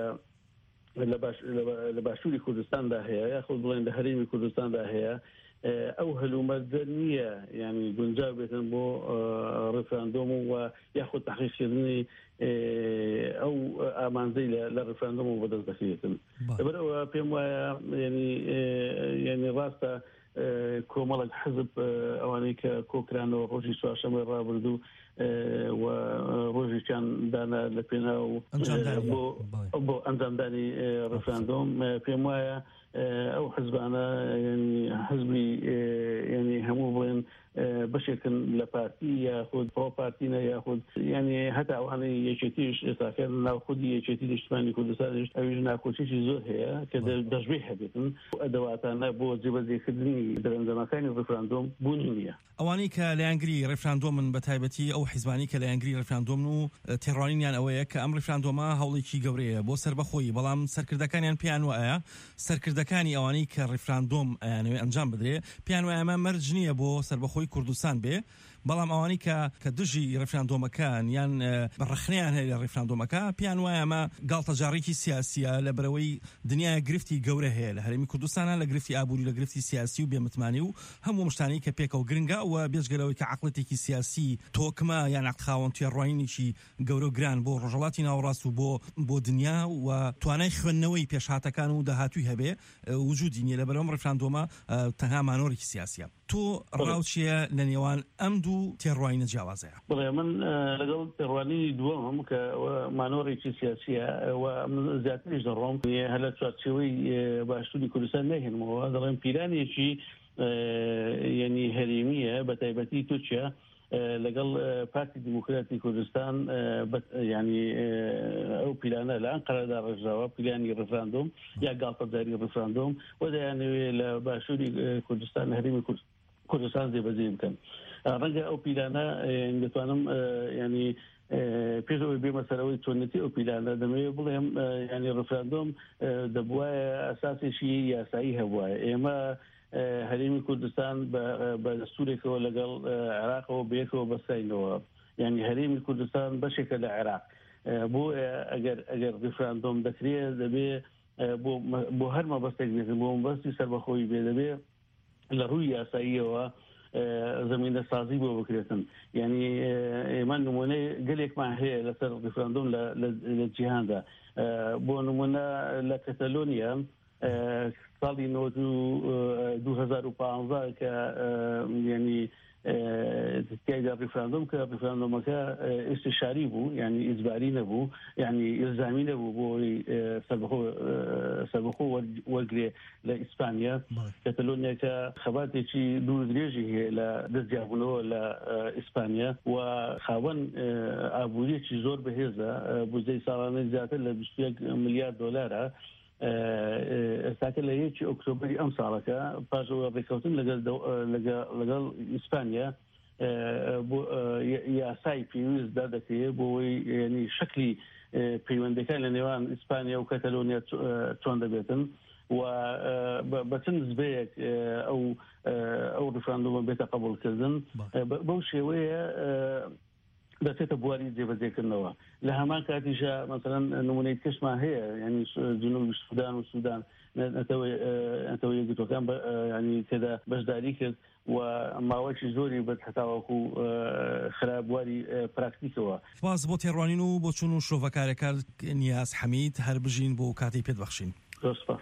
لە باشووری کوردستاندا هەیە یاخود بڵێن لە هەرێمی کوردستاندا هەیە ئەو هەلومەرجە نییە ینی گونجاو بێتن بۆ ڕێفراندۆم و یاخود تحقیقکردنی ئەو ئامانزەی لە ڕێفراندۆم و بەدەست دەخێتن لەبەرەوە پێم وایە ینی ینی ڕاستە کۆمەڵک حزب ئەوانەی کە کۆکرانەوە ڕۆژی چوارشەممەی ڕابردوو و ڕۆژێکیان دانا لە پێنا و بۆ ئەنجامدانی ڕێفراندۆم پێم وایە ئەو حزبانە حزبی ینی هەموو بڵێن بەشێکن لە پارتی یاخود پۆ پارتینە یاخود ینی هەتا ئەوانەی یەکێتیش ئێستاکەن ناوخودی یەکێتی نیشتمانی کوردستانیش ئەویش ناکۆچێکی زۆر هەیە کە دەژبێ هەبێتن ئەدەواتانە بۆ جێبەجێکردنی دەرەنجامەکانی ڕێفراندۆم بوونی نییە ئەوانەی کە لایەنگری ڕێفراندۆمن بە تایبەتی ئەو حیزبانی کە لایەنگری ڕێفراندۆم و تێڕوانینیان ئەوەیە کە ئەم ڕێفراندۆمە هەوڵێکی گەورەیە بۆ سەربەخۆیی بەڵام سەرکردەکانیان پێیان وایە سەرکردەکانی ئەوانەی کە ڕێفراندۆم ئەیانەوێ ئەنجام بدرێ پێیان وایە ئەمە مەرج نییە بۆ سەربەخۆی کوردستان بێ بەڵام ئەوانی کە کە دژی ڕێفراندۆمەکان یان بەڕخنیان هەیە لە ڕێفراندۆمەکە پێیان وایە ئەمە گاڵتەجاڕێکی سیاسیە لە بەرەوەی دنیای گرفتی گەورە هەیە لە هەرێمی کوردستانە لە گرفتی ئابووری لە گرفتی سیاسی و بێمتمانی و هەموو شتانی کە پێکەوە گرنگە و بێجگەرەوەی کە عەقڵێکی سیاسی تۆکمە یان عەقخاوەن تێڕوانینێکی گەورە و گران بۆ ڕۆژهەڵاتی ناوەڕاست و بۆ بۆ دنیا و توانای خوێندنەوەی پێشهاتەکان و داهاتووی هەبێ وجودی نییە لەبەرەوەم ڕێفراندۆمە تەنها مانۆڕێکی سیاسیە تۆ ڕاوچیە لە نێوان ئەم دوو تێڕوانینە جیاوازەیە بڵێ من لەگەڵ تێڕوانینی دووەم کە مانۆڕێکی سیاسیە و زیاتریش دەڕۆم هەلە چوارچێوەی باشووری کوردستان نەهێنمەوە دەڵێن پیرانێکی ینی هەرێمیە بە تایبەتی تورکیا لەگەڵ پارتی دیموکراتی کوردستان ینی ئەو پیلانە لە ئەنقەرەدا ڕێژراوە پیلانی ڕێفراندۆم یا گاڵتەجاری ڕێفراندۆم و دەیانەوێت لە باشووری کوردستان هەرێمی کوردستان جێبەجێ بکەن ڕەنگە ئەو پیلانە دەتوانم ینی پێشەوەی بێمە سەرەوەی چۆنەتی ئەو پیلانە دەمەوێت بڵێم ینی ڕێفراندۆم دەبوایە ئەساسێکی یاسایی هەبوایە ئێمە هەرێمی کوردستان بە دەستورێکەوە لەگەڵ عێراقەوە بەیەکەوە بەستاینەوە یعنی هەرێمی کوردستان بەشێکە لە عێراق بۆ ئەگەر ئەگەر ڕێفراندۆم دەکرێت دەبێ بۆ هەر مەبەستێک بێت بۆ مەبەستی سەربەخۆیی بێ دەبێ لە ڕووی یاساییەوە زمینە سازی بۆ بکرێتن یعنی ئێمە نمونەی گەلێکمان هەیە لەسەر ڕێفراندۆم لە جیهاندا بۆ نمونە لە کەتەلۆنیا ساڵی دو هەزار و پانزە کە ینی تایدا ڕێفراندۆم کە ڕێفراندۆمەکە ئێستشاری بوو یعنی ئیجباری نەبوو یعنی ئیلزامی نەبوو بۆی سەربەخۆ وەرگێ لە ئیسپانیا کەتەلۆنیا کە خەباتێکی دوور درێژی هەیە لە دەستیابوونەوە لە ئیسپانیا و خاوەن ئابووریەکی زۆر بەهێزە بودجەی ساڵانەی زیاتر لە بیست و یەک ملیارد دۆلارە ئێستاکە لە یەکی ئۆکتۆبری ئەم ساڵەکە پاشەوە ڕێکەوتن لەگەڵ ئیسپانیا یاسای پێویست دادەکرێت بۆەوەی ینی شکلی پەیوەندەکان لە نێوان ئیسپانیا و کەتەلۆنیا چۆن دەبێتن و بە چەند نسبەیەک ئەو ئەو ڕێفراندۆمە بێتە قبوڵکردن بەو شێوەیە دەچێتە بواری جێبەجێکردنەوە لە هەمان کاتیشە مەسەڵەن نمونەی کەشمان هەیە ینی جنوبی سودان و سودان نەتەوە یەکگرتوەکان ینی تێدا بەشداری کرد و ماوەیەکی زۆری بە هەتاوەکو خراپبواری پراکتیکەوە سپاس بۆ تێڕوانین و بۆ چوون و شۆڤەکارەکە نیاز حەمید هەر بژین بۆ کاتی پێت بەخشین سپاس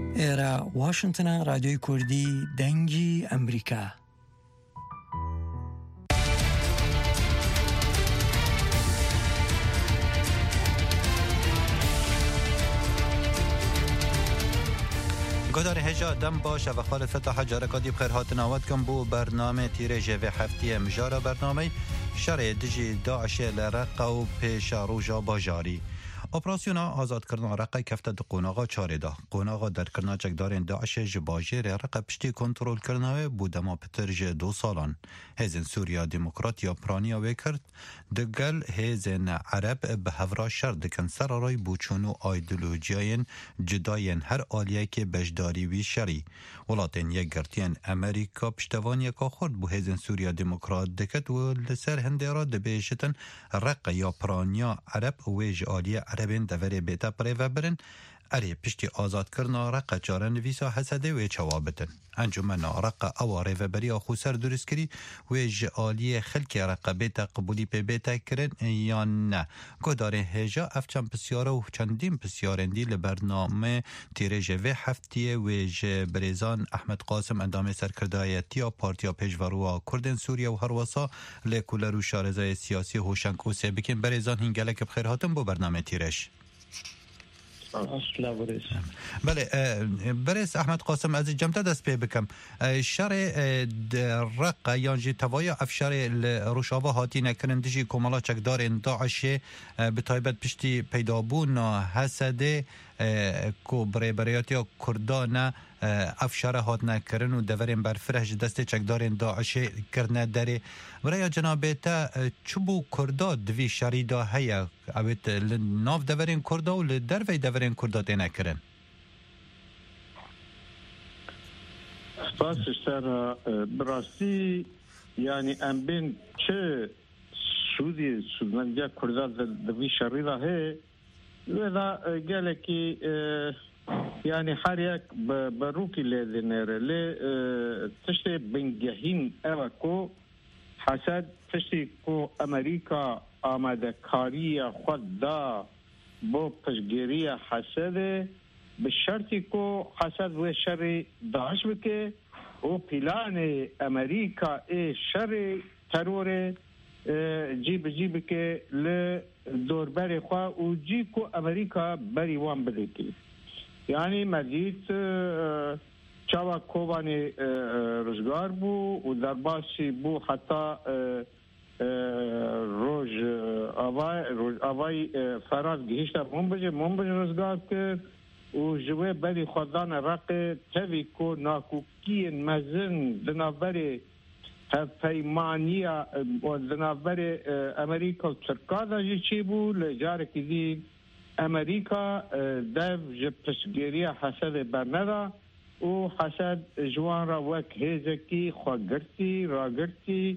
ئێرە واشنگتنە ڕادیۆی کوردی دەنگی ئەمریکا گدار هجا دم باشه و خالد فتح جارکادی بخیر هات نواد کم بو برنامه تیره جوی هفتی مجارا برنامه شر دجی داعش لرقه و پیش روژا باجاری اپراسیون آزاد کردن رقه کفته د قوناغا چاره ده قوناغا در کرنا چکدارین داعش جباجر رقه پشتی کنترول کرنه بودما پتر ج دو سالان هزن سوریا دموکراتیا پرانیا وکرد دگل هزن عرب به هورا شر دکن سرارای بوچونو ایدئولوژیاین جداین هر آلیه که بجداری وی شری ولاتین یک گرتین امریکا پشتوان یکا خورد بو هزن سوریا دموکرات دکت و لسر هنده را دبیشتن رقه یا پرانیا عرب ویج آلیه عربین دوری بیتا پریوه برن اری پشتی آزاد کرنا رقه چاره نویسا حسده و چوابتن انجمن رقه اواره و بریا خوصر درست کری و جعالی خلک رقه بیتا قبولی پی بیتا کرن یا نه گداره هجا افچان پسیاره و چندین پسیارندی لبرنامه تیره و هفتیه و بریزان احمد قاسم اندام سرکردایتی یا پارتیا پیشوروا کردن سوریا و هرواسا لکولر و شارزای سیاسی هوشنکو سبکن بریزان هنگلک بخیر هاتم با برنامه تیرش بله برس احمد قاسم از جمتا دست پی بکم شر رقه یانجی توایا افشار روشاوا هاتی نکرن دجی کمالا چکدار داعش به تایبت پشتی پیدابون حسده کو بری بریاتی کردان افشار هات نکرن و دورین بر فرهج دست چکدار داعش کرنه داره برای جنابتا چبو کردا دوی شریدا هیا اوید ناف دورین کردا و لدروی دورین کردا دینا کرن سپاس اشتر براستی یعنی ام بین چه سودی سودمندیا کردا دوی شریدا هی وذا قال لك يعني حريك بروكي لذنير لي تشتي بنجهين أوكو حسد تشتي كو أمريكا آماده كارية خد دا بو پشگيرية حسد بالشرطي كو حسد وشر داعش بك و بلان أمريكا اي شر ترور جيب جيبك لدور بري خوا و جي كو أمريكا بري وان بديكي يعني مديت چاوا كوباني رزگار بو و درباسي بو حتى روج آواي روج آواي فراز گهشتا منبجه منبجه رزگار كر و جوه بري خدان رق تبي كو ناكوكي مزن دنابري پیمانیه و دنابر امریکا و ترکا دا جی چی بو لجارک دی امریکا دف جپسگیری حسد برنده و حسد جوان را وک هیزکی خواگرتی راگرتی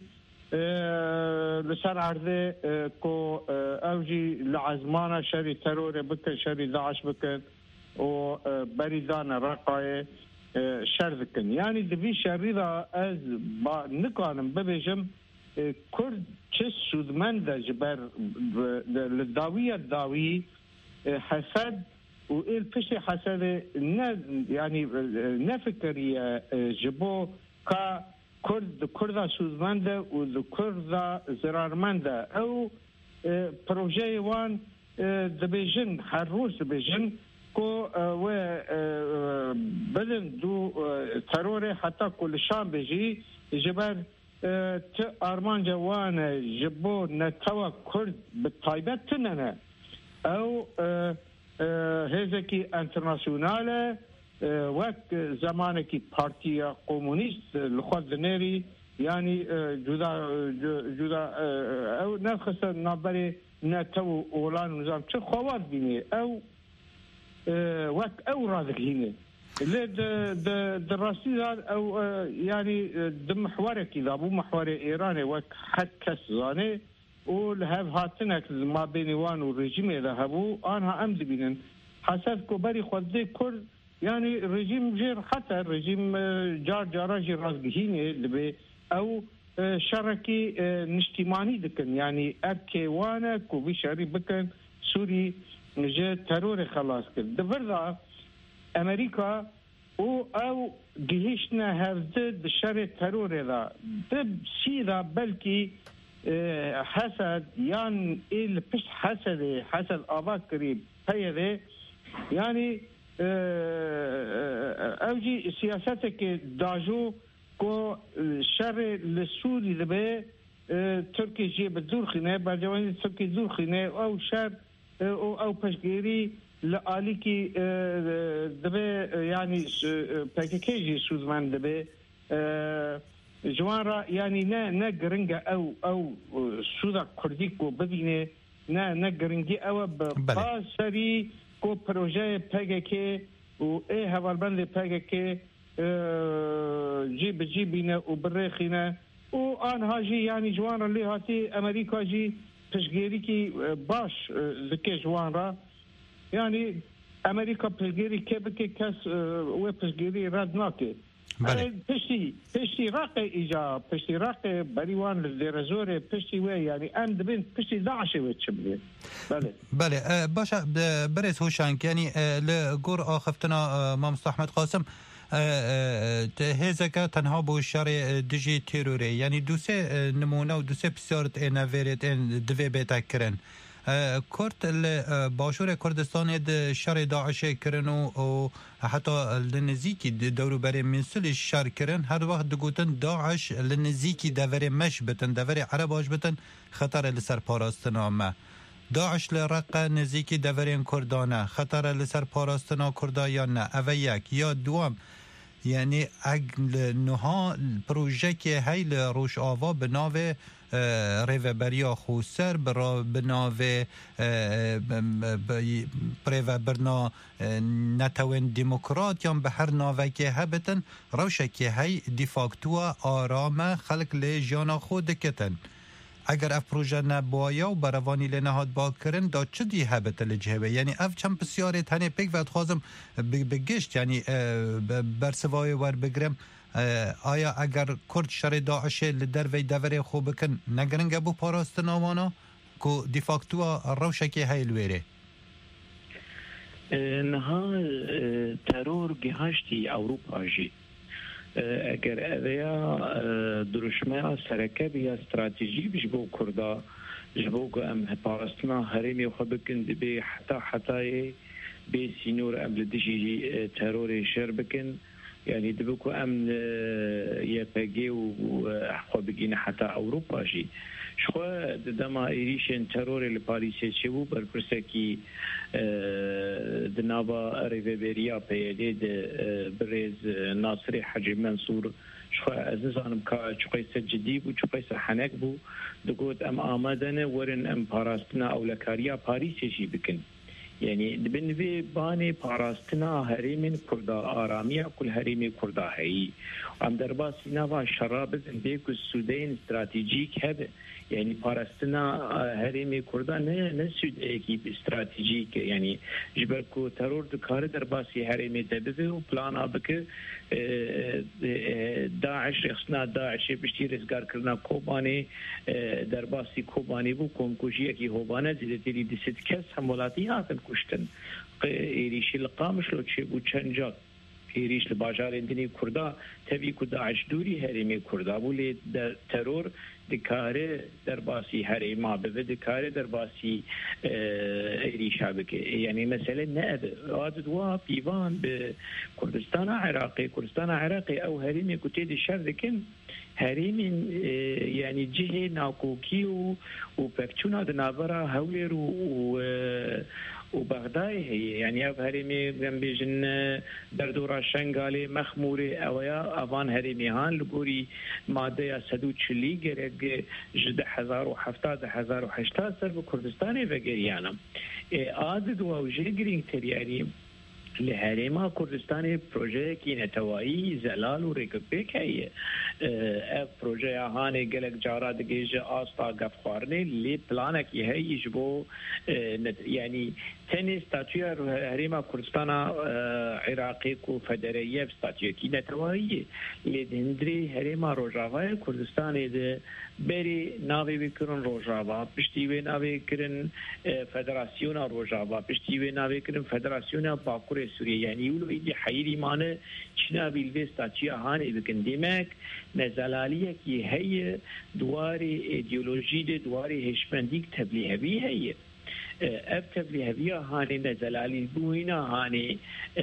لسر عرضه کو اوجی لعزمان شری ترور بکن شری داعش بکن و بریدان رقای شرذكن يعني دبي شريرة از با نكانم ببجم كرد چه سودمن دا جبر للداوية الداوي حسد وإل فشي حسد يعني نفكر جبو كا كرد كرد سودمن دا و كرد زرارمن دا او بروجي وان دبيجن حروس دبيجن کو و بدن دو ترور حتی کل شام بجی جبر ت آرمان جوان جبو نتوا کرد بطایبت تننه او هزکی انترناسیونال وقت زمانی که پارتیا کمونیست لخواد نری یعنی جدا جدا او نخست نبری نتو اولان نظام چه خواد بینه او وقت او رادك هنا لد د دراسي او يعني دم محورك اذا ابو محور ايراني وقت حد كس زاني ولهاف هاتنك ما بين وان والرجيم اذا هبو انا امد بينن حسب كبري خدي كل يعني رجيم غير حتى الرجيم جار جاراجي رازقهيني دبي او شركي نشتماني دكن يعني ابكي وانا كوبي شاري بكن سوري نجا ترور خلاص کرد دفردا امریکا او او گهشنا هفده شر ترور دا دب سیدا بلکی حسد یان ایل پشت حسد حسد آباد قریب پیده یعنی اوجي سياستك داجو كو شر للسوري دبي تركي جي بدور خناق بعد تركي دور خناق او شر او او بشغيري لآليكي دبي يعني باكيكيجي سوزمان دبي جوارا يعني نا نا جرنجا او او سودا كرديكو بدينه نا نا جرنجي او باسري كو بروجي باكيكي و ايه هوالبند باكيكي جيب جيبينا وبريخينا وان هاجي يعني جوارا اللي هاتي امريكا جي تشغيريكي باش لكي جوارا يعني امريكا بشغيري كيبكي كاس وبشغيري رادناكي پشتی پشتی راقي ايجا پشتی راقي بريوان للرزوري پشتی وي يعني ام دبن پشتی داعش وتشبلي بله بله باشا بريس هوشانك يعني لقور اخفتنا مام احمد قاسم هزكا تنها بو الشارع دجي تيروري يعني دوسي نمونه ودوسي بسيارت انا فيريت ان دوي بيتا كرن كورت باشور كردستان شر داعش کرن و حتی لنزیکی دورو برای منسل شر کرن هر وقت دگوتن داعش لنزیکی دوره مش بتن دوره عرباش بتن خطر لسر پاراستنا ما داعش لرق نزیکی دوره کردانه خطر لسر پاراستنا کردا یا نه اوه یک یا دوام یعنی اگل نها پروژه که هیل روش آوا بناوه ریوبریا خوسر برا بناوه پریوبرنا نتوین دموکرات یا به هر ناوه که هبتن روشه که هی دیفاکتوا آرام خلق لی جانا خود کتن اگر اف پروژه نبایا و بروانی لنهاد با کرن دا چه دی هبت لجهبه یعنی اف چند بسیاری تنه پیک و اتخوازم بگشت یعنی برسوای ور بگرم آیا اگر کرد شر داعش لدر وی دوره خوب بکن نگرنگه بو پاراست نوانا که دیفاکتوا روشکی هیل ویره نها ترور گهاشتی اوروپا جی اگر اویا درشمه سرکب یا استراتیجی بش بو کردا جبو که ام پاراستنا هرمی خوب بکن بی حتی حتی بی سینور ام لدشی ترور شر بکن يعني دبكو أمن يبقى وحقو بقينا حتى أوروبا جي شخوا دما إيريشن ترور الباريسي شبو برپرسكي دنابا ريفيبيريا بيدي بريز ناصري حجي منصور شخوا أزنزانم كا چقيسة جديد و چقيسة حنك بو دقود أم آمدن ورن أم باراستنا أولكاريا باريسي جي بكن يعني دبنوي باني باراستنا هريمين كردا آرامية كل هريمي كردا هي ام درباسي نوا شراب بيكو السودين استراتيجيك هذا يعني باراستنا هريمي كردا نه سود اكيب استراتيجيك يعني جبركو ترور دكار درباسي هريمي دبه و بلانا بك داعش اخسنا داعش بشتي رزگار کرنا کوباني درباسي کوباني بو كومكوجي كي هوبانا زيدتي دي ست كس همولاتي هاتن كشتن ايريش القامش لو تشي بو چنجا ايريش الباجار اندني كردا تبي كو داعش دوري هرمي كردا بو لي ترور دكاره درباسي هرما به دكاره درباسي ايريشا بك يعني مثلا ناب عادت وا بيوان بكردستان عراقي كردستان عراقي او هرمي كتيد الشر لكن هرمين يعني جهه ناكوكي وبكتونا دنابرا هولر و وبغداد هي يعني اف هرمي جنبيجن دردورا شنغالي مخموري اويا افان هرمي هان لغوري ماده سدو چلي گرگ جد هزار و هفتاد هزار و هشتاد سر بكردستان وگريانا عادد و جيگرين ترياري لهرما كردستان بروجه کی نتوایی زلال و ریکپیک ہے اف پروجه هانه گلک جارا دگیج آستا گفخوارنه لی پلانا کی ہے یجبو یعنی تنی ستاتویا هرما كردستان عراقی کو فدراليه ستاتویا کی نتوایی لی دندری هرما روجاوا كردستان ده بری ناوی بکرن روجاوا پشتیوی ناوی کرن فدراسیون روجاوا پشتیوی ناوی کرن فدراسیون باکور سوریه یعنی اولو ایدی حیری مانه چنا بیلوستا چیا هانه بکن دیمک نزلالیه کی هی دواری ایدئولوژی ده دواری هشمندیک تبلیغ بی هی ابتبلي هذه هاني نزلالي بوينا هاني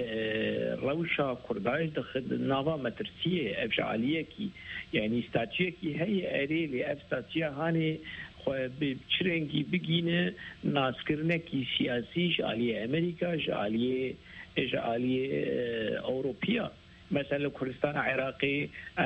روشا كرداي دخل نافا مترسيه افشاليه كي يعني استاتيه كي هي اري لي استاتيه هاني بچرنگی بگینه ناسکرنکی سیاسی جالی امریکا جالی جالی اوروبیا مثلا كردستان عراقي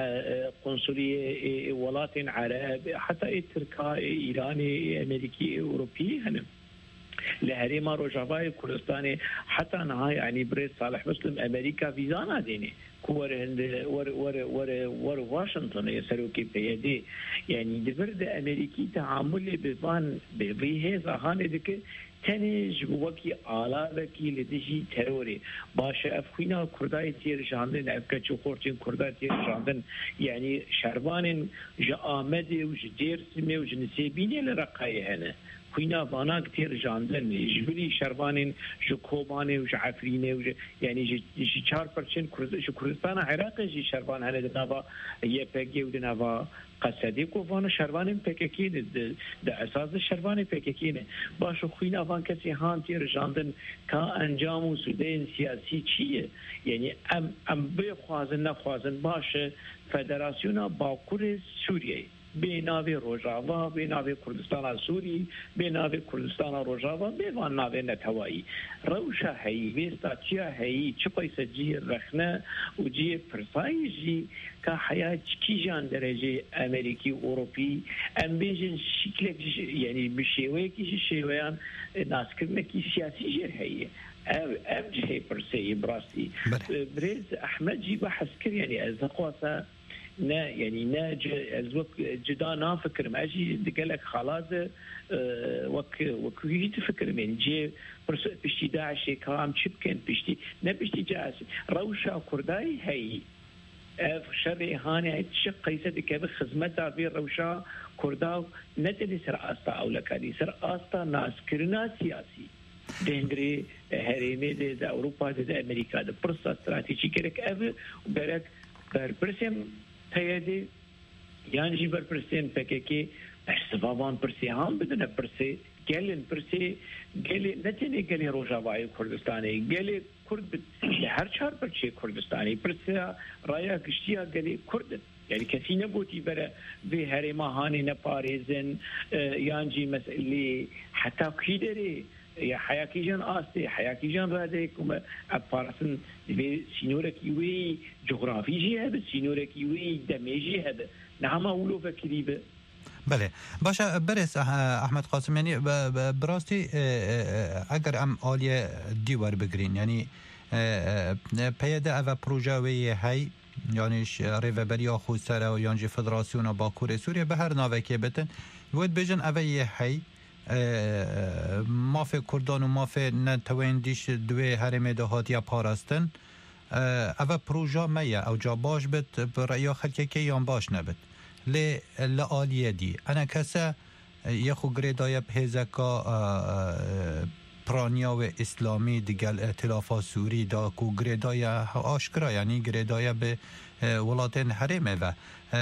قنصلية ولايات عرب حتى تركا إيراني أمريكي أوروبي هنا لهريما روجافاي كردستاني حتى نهاية يعني بريد صالح مسلم أمريكا فيزانا ديني كور هند ور ور ور ور واشنطن يسروكي بيدي يعني دبرد أمريكي تعامل بفان بفيه زهان دك تنج وكي آلابكي لدجي تروري باشا أفخينا كرداي تير جاندن أفكا خورتين كرداي تير جاندن يعني شربان جامدي وجدير سمي وجنسيبيني لرقاي هنا خوينا فانا كتير جاندن جبري شربان جو كوباني وج عفريني وج يعني جي جي چار پرچن كردستان عراق جي شربان هنا دنافا يبگي ودنافا قصدي كوفانا شربان پككي د اساس شربان پككي باش خوينا فان كسي هان تير جاندن كا انجام سودين سياسي چيه يعني ام ام بخوازن نخوازن باش فدراسيون باكور سوريا بناوی روجاوا بناوی کردستان سوری بناوی کردستان روجاوا بوان ناوی نتوایی روشا هی وستاتیا هی چپای سجی رخنه و جی پرسای جی که حیات کی جان درجه امریکی اوروپی ام بیجن شکل یعنی بشیوه کی شیوهان ناسکرنه کی سیاسی جر هی ام ام جه پرسی براستی بريز احمد جی بحث کر يعني از قواسه نا يعني نا الوك جدا نافكر ماشي قال لك خلاص وك وك يجي تفكر من جي بشتي داعش كام شبكن بشتي نا بشتي جاس روشا كرداي هي اف شري هاني تشق قيسه كيف خدمتها في روشا كرداو نتدي سر استا او لكادي سر استا ناس كرنا سياسي دنگري هريمي دي اوروبا دي امريكا دي برصه استراتيجي كرك اف وبرك برسم تيدي يانجي برسين بككي استفاضان برسي هم بدنا برسي قالن برسي قال نتني قال روجاواي كردستاني قال كرد هر چهار برشي كردستاني برسي رايا كشتيا قال كرد يعني كثير نبوتي برا في هرما هاني نباريزن يانجي مسألة حتى كيدري يا حياكي جان آستي حياكي جان رادك وما أبارسن في سينورك يوي جغرافي جي هذا سينورك يوي دميجي هذا نعم أولو فكريبه بله باشه برس احمد قاسم یعنی براستی اگر ام آلیه دیوار بگرین یعنی پیاده او پروژه وی هی یعنی ریوبری خود سره و یعنی فدراسیون باکور سوریه به هر ناوه که بتن بود بجن اوی هی مافی کردان و مافی نتویندیش دوی هرمه دهاتی پاراستن او پروژه میه او جا باش بد برای خلکه که یان باش نبد ل لآلیه دی انا کسا یخو گریدای بهزکا پرانیا و اسلامی دیگل ائتلاف سوری دا کو گریدای آشکرا یعنی گریدای به ولاتین حرمه و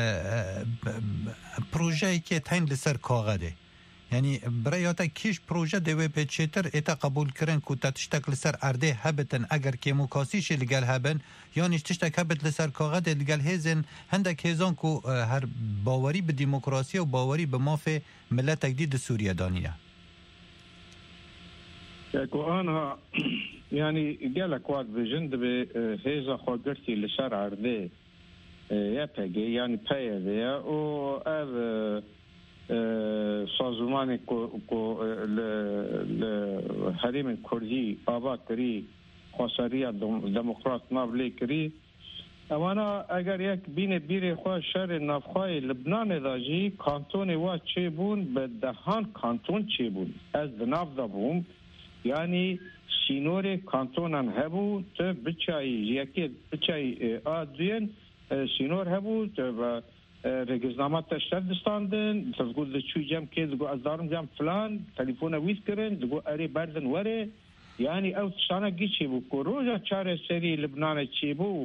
پروژه‌ای که تین لسر کاغده یعنی برای تا کیش پروژه دوی به چتر ایتا قبول کرن کو تشتک لسر ارده هبتن اگر که مکاسیش لگل هبن یعنی تشتک هبت لسر کاغد لگل هزن هندک هزان کو هر باوری به دموکراسی و باوری به مافی ملت تجدید سوریه دانیه کو آنها یعنی گلک وقت بجند به هزا خودگرتی لسر ارده یا پگه یعنی پیده و او سازمان کو لحریم کردی آباد کری خواستاری دموکرات نابلی کری اوانا اگر یک بین بیر خواه شهر نافخواه لبنان داجی کانتون وا چه بون به دهان کانتون چه بون از دناف دا بوم یعنی سینور کانتونان هبو تو بچای یکی بچای آدوین سینور هبو تو رگزنامات تشتر دستاندن تقول لشوي جام كي تقول أزارم جام فلان تليفونه ويسكرن تقول أري بردن وري يعني أو تشانا جيشي بو كروجا شارع سري لبنان تشيبو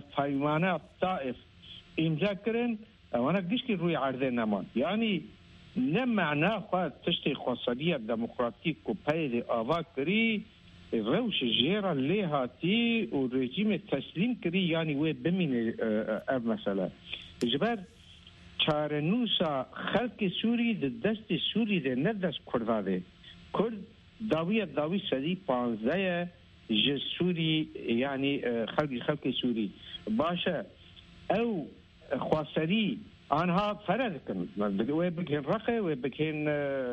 هفايمانة طائف إمزا كرن وانا جيش كي روي عرضين نمان يعني نه معنا خو تشتي خاصيه دموکراتیک و پید آوا کری روش جيرا لهاتي ورژیم تسلیم کری یعنی و بمین اف مسئله جبر چارنوسا خلق سوری د دست سوری د نه دست کرداده کرد داوی داوی سدی پانزده ج سوری یعنی خلق خلق سوری باشه او خواستری آنها فرض کن و بکن رقه و بکن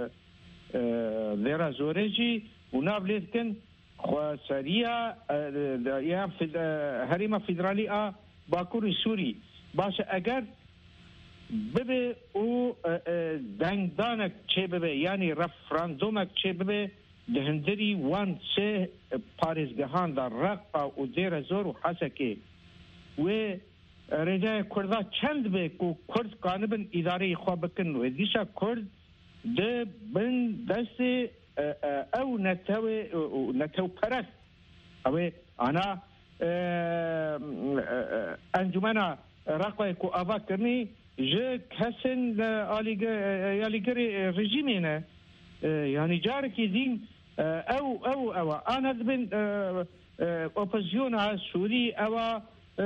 ذرا زورجی و نابلید کن خواستریا یا هریما فدرالی آ باکوری سوری باشه اگر ببه او دنگدانک چه ببه یعنی رفراندومک چه ببه دهندری وان سه پارزگهان در رقا و دیر زور و حسکه و رجای کرده چند به که کرد قانبن اداره خواه بکن و دیشا کرد ده بن دست او نتو نتو پرست او انا انجمنا رقای که آوا کرنی جه کسن آلیگر رژیمینه یعنی جارکی دین او او او انا دبن اپوزیون سوری او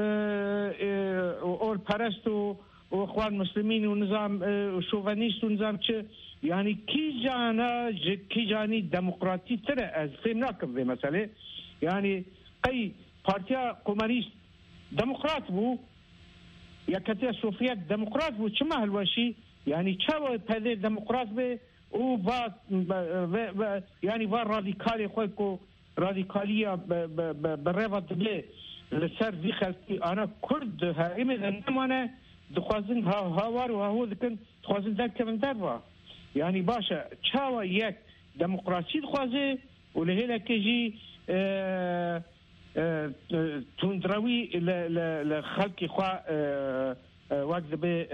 اول پرست و اخوان مسلمین و نظام شوونیست و نظام چه یعنی کی جانا کی جانی دموکراتی تره از فهم نکرد به مسئله یعنی ای پارتیا کمونیست دموکرات بو یا کتیا سوفیت دموکرات بو چه محلوشی یعنی چه پده دموکرات به او با یعنی با رادیکالی خود کو رادیکالیا برای دبله لسر وی خلقی آنا کرد هایمه نمانه دخوازن هاوار و هاو دکن دخوازن در کمن در با یعنی باشه چاوا یک دموکراسی دخوازه و لهیله که جی تندروی لخلقی خواه وقت به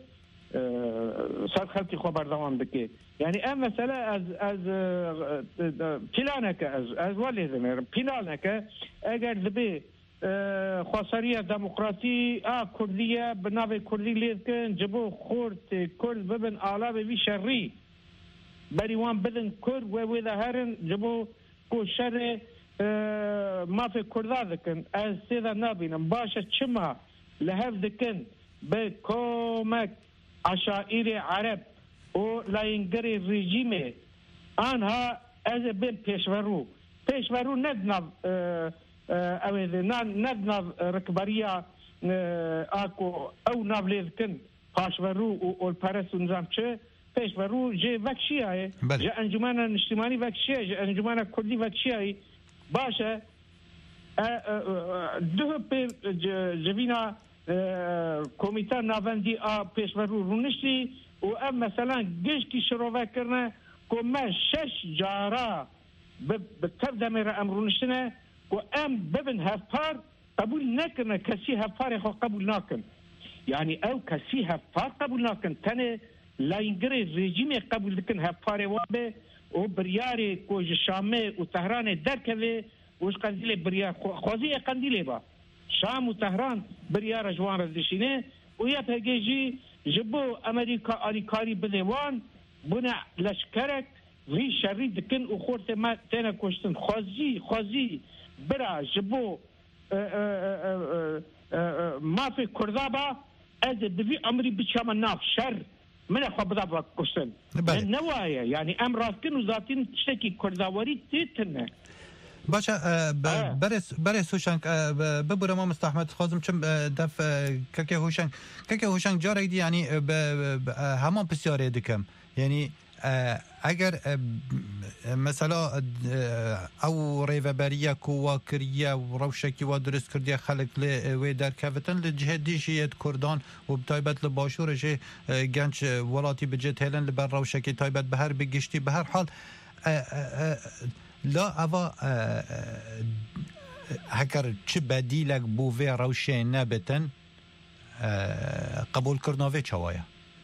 سر خلقی خواه بردوام بکه یعنی ام مسئله از از پلانه که از از ولی زمیر پلانه که اگر دبی خواستاری دموکراتی آ کردیه بنابه کردی لید کن جبو خورد کرد ببن آلا بی شری بریوان بدن کرد و ویده هرن جبو کو شر مافی کرده دکن از سیده نبینم باشه چما لحف دکن به کمک عشائر عرب و لاینگر رژیم آنها از بین پیشورو پیشورو ندنب اوه ندنب رکبریا آکو او نابلید کن پاشورو و اولپرست و نظام چه پیشورو جه وکشی های جه انجمان اجتماعی وکشی های جه انجمان کردی وکشی های باشه دو پی جوینا کمیته ناوندی آ پیشورو رونشتی و ام مثلا گشکی شروع کرنه که ما شش جارا به تردم را امرونشتنه و ام ببن هفار قبول نکنه کسی هفار خو قبول نکن یعنی او کسی هفار قبول نکن تنه لاینگر رژیم قبول دکن هفار وابه و بریاری کوج شامه و تهران درکوه وش قندیل بریار خوازی قندیله با شام و تهران بریار جوان رزشینه و یا پگیجی جبو امریکا آلیکاری بدوان بنا لشکرک وی شری دکن و خورت ما تینا کشتن خوازی خوازی برا جبو مافی کردابا از دوی امری بچام ناف شر من خواب بدا با کشتن نوایه یعنی ام راستن و ذاتین تشتکی کرداواری تیتنه باشه برس برس هوشنگ ببره ما مستحمت خازم چم دف که هوشنگ که هوشنگ جاری دی یعنی همان بسیاری دکم یعنی اگر مثلا او ریوبریه کو کریه و روشکی و درست کردی خلق ل در کفتن لجهه دیشیت کردان و تایبت لباشورش گنج ولاتی بجت هلن لبر روشکی تایبت به هر بگشتی به هر حال لا اوا هکر چه بدیلک بووی روشه نبتن قبول کرناوی چوایا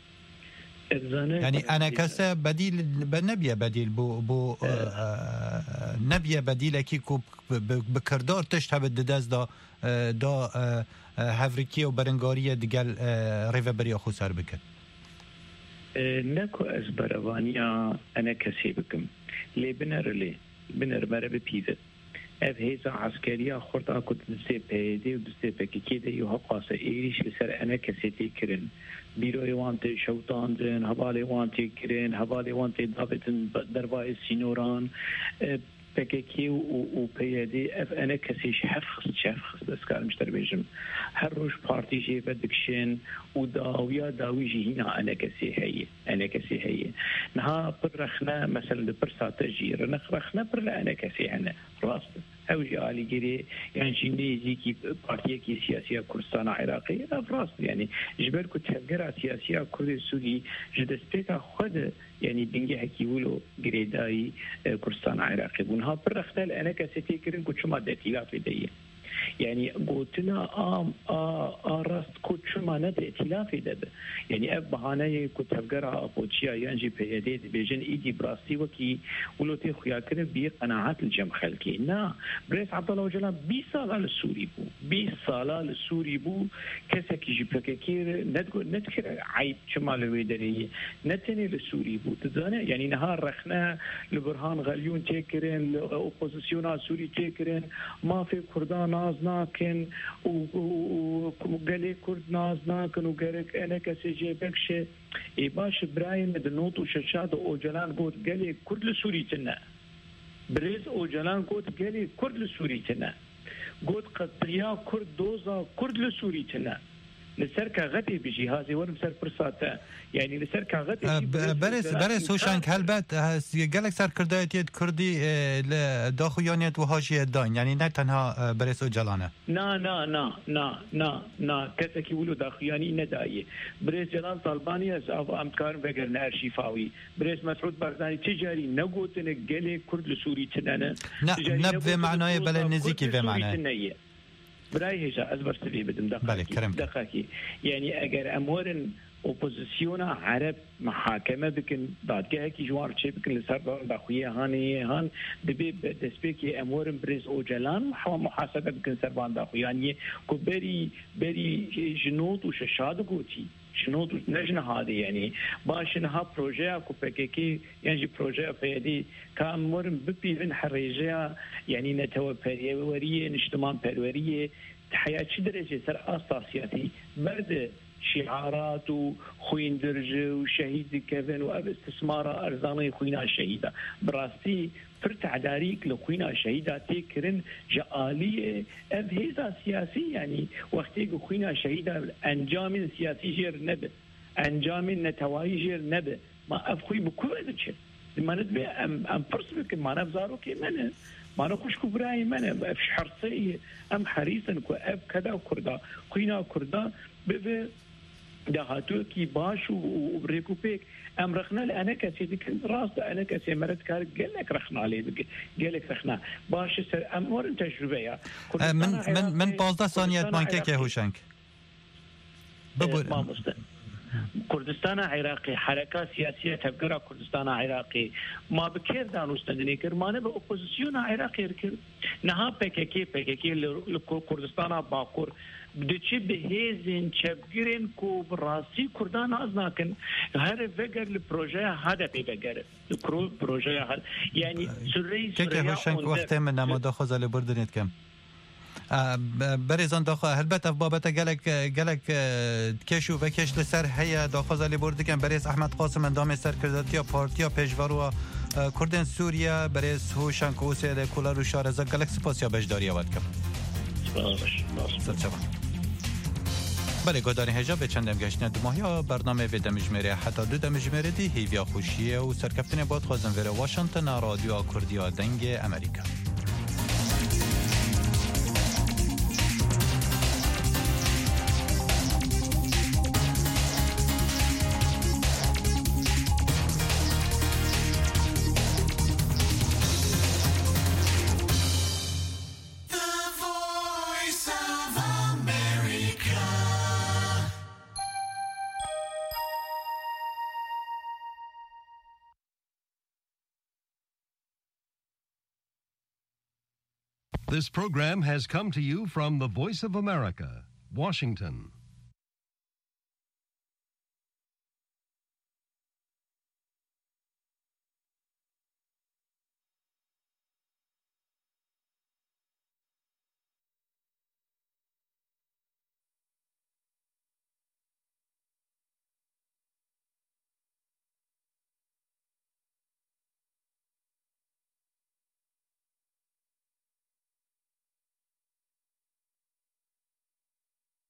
یعنی انا کسا بدیل بنبیه بدیل بو بو نبیه بدیل کی کو بکردار تشت هبد دز دا دا هفریکی و برنگاری دیگل ریوبریا خو سر بکن نکو از بروانیا انا کسی بکم لی بنر لی بنر مره بپیده اف هیزا عسکریا خورتا کد دسته پیده و دسته پکیکی ده یو حقاسه ایریش لسر انا کسی تی کرن بیروی وانتی شوطاندن هبالی وانتی کرن هبالی وانتی دابتن دربای سینوران پکیکی و پیده اف انا کسیش حفظ شفخص دستکار مشتر بیجم هر روش پارتی جی بدکشن و داویا داوی جی هنا انا کسی هی انا کسی هی نها پر رخنا مثلا پر ساتجی رنخ رخنا پر انا کسی هنا راست اوجي عالي جري يعني شيني زيكي بارتيه كي سياسيه كردستان عراقي افراس يعني جبر كنت هجرة سياسيه كرد سوري جدستيكا خد يعني بنجي حكي ولو جريداي كردستان عراقي ونها برختال انا كسيتي كرن كنت شما دتيلا في ديه يعني قلتنا آم آ راست كنت شما ند ائتلاف دب يعني اب بهانه كنت هجرة ابوتشيا ينجي بيدي بيجن ايدي براستي وكي ولو تي خيا كرن بي قناعات الجم خلكي نا بريس عبد الله وجلان بيس سال السوري بو بيس سال السوري بو كسكي جي بكير ندقول نذكر عيب شمال ويدري نتني السوري بو تزانه يعني نهار رخنا لبرهان غليون تكرن اوبوزيسيون سوري تكرن ما في كردان ناز ناكن وقالي كرد ناز ناكن وقالك انا كسجي بكشه اي باش برايم دنوت وششاد اوجلان قلت قالي كرد السوري تنا بريز اوجلان قلت قالي كرد السوري تنا قلت قطريا كرد دوزا كرد السوري تنا لسركا غدي بجهازي ورم سر برساته يعني لسركا غدي برس برس هوشنگ هلبت قالك سر كردايت كردي لداخويانيت وهاجي الدان يعني نه تنها برس وجلانه نا نا نا نا نا نا كسكي ولو داخوياني ندايه برس جلال طالباني از امكار بغير نار شفاوي برس مسعود بارزاني تجاري نقوتن قالي كرد لسوري تنانه نب في معناه بل نزيكي في معناه براي هجا أزبر سبي بدم دقاقي دقاقي يعني أجر أمورن أوبوزيسيونا عرب محاكمة بكن دادجاه كي جوار شيء بكن لسر داخوية هاني هان دبي دسبيكي أمورن بريز أوجلان محا محاسبة بكن سربان داخوية يعني كو بري بري جنود وششاد قوتي شنو نجنا هذه يعني باشنها بروجيا كو بكيكي يعني بروجيا فيدي كان مرم ببيفن حريجيا يعني نتوى بريوريه نجتمان بريوريه حياة شي درجة سر أساسياتي برد شعارات وخوين درجة وشهيد كيفن وأب استثمار أرزاني خوينا الشهيدة براستي فرت عداريك لخوينا الشهيدة تكرن جآلية أبهيزة سياسي يعني وقتيك خوينا الشهيدة أنجام سياسي جير نبه أنجام نتواي جير نبه ما أبخوي بكل هذا الشيء ما ندبي أم أم برسبك ما نفزارو كي منه ما نخش كبراي منه أفش حرصية أم حريصا كو أب كذا وكردا خوينا كردا ببه دهاتو کی باش و بريكو بيك ام رخنا لأنا كسي ديك راس أنا كسي مرت كار قال لك رخنا عليه قال لك رخنا باش سر ام ورن تجربه يا من من من بازده ثانيات مانكك يا هوشنگ بقول ما مست كردستان عراقي حركات سياسيه تبقرا كردستان عراقي ما بكير دانو استندني كرمانه باوبوزيسيون عراقي كر نها بككي بككي لكردستان باكور بدچی بهزین چبگیرن کو براسی کردان از ناکن هر وگر لپروژه هدف بگر لکرو پروژه هد یعنی سری سری که هوشنگ وقت من نماده خزال بردنید کم بريزان داخل هلبت اف بابتا قالك قالك كيشو بكيش لسر هيا داخل اللي برد كان بريز احمد قاسم اندام سر كرداتيا بارتيا بيجواروا كردن سوريا بريز هوشنگ کوسه کولار و شارزا قالك سپاسیا بجداري اود کم بله گداری هجا به چندم گشتن دو ماهی برنامه به دمجمره حتی دو دمجمره دی هیویا خوشیه و سرکفتن باد خوازن وره واشنطن رادیو کردیا دنگ امریکا. This program has come to you from the Voice of America, Washington.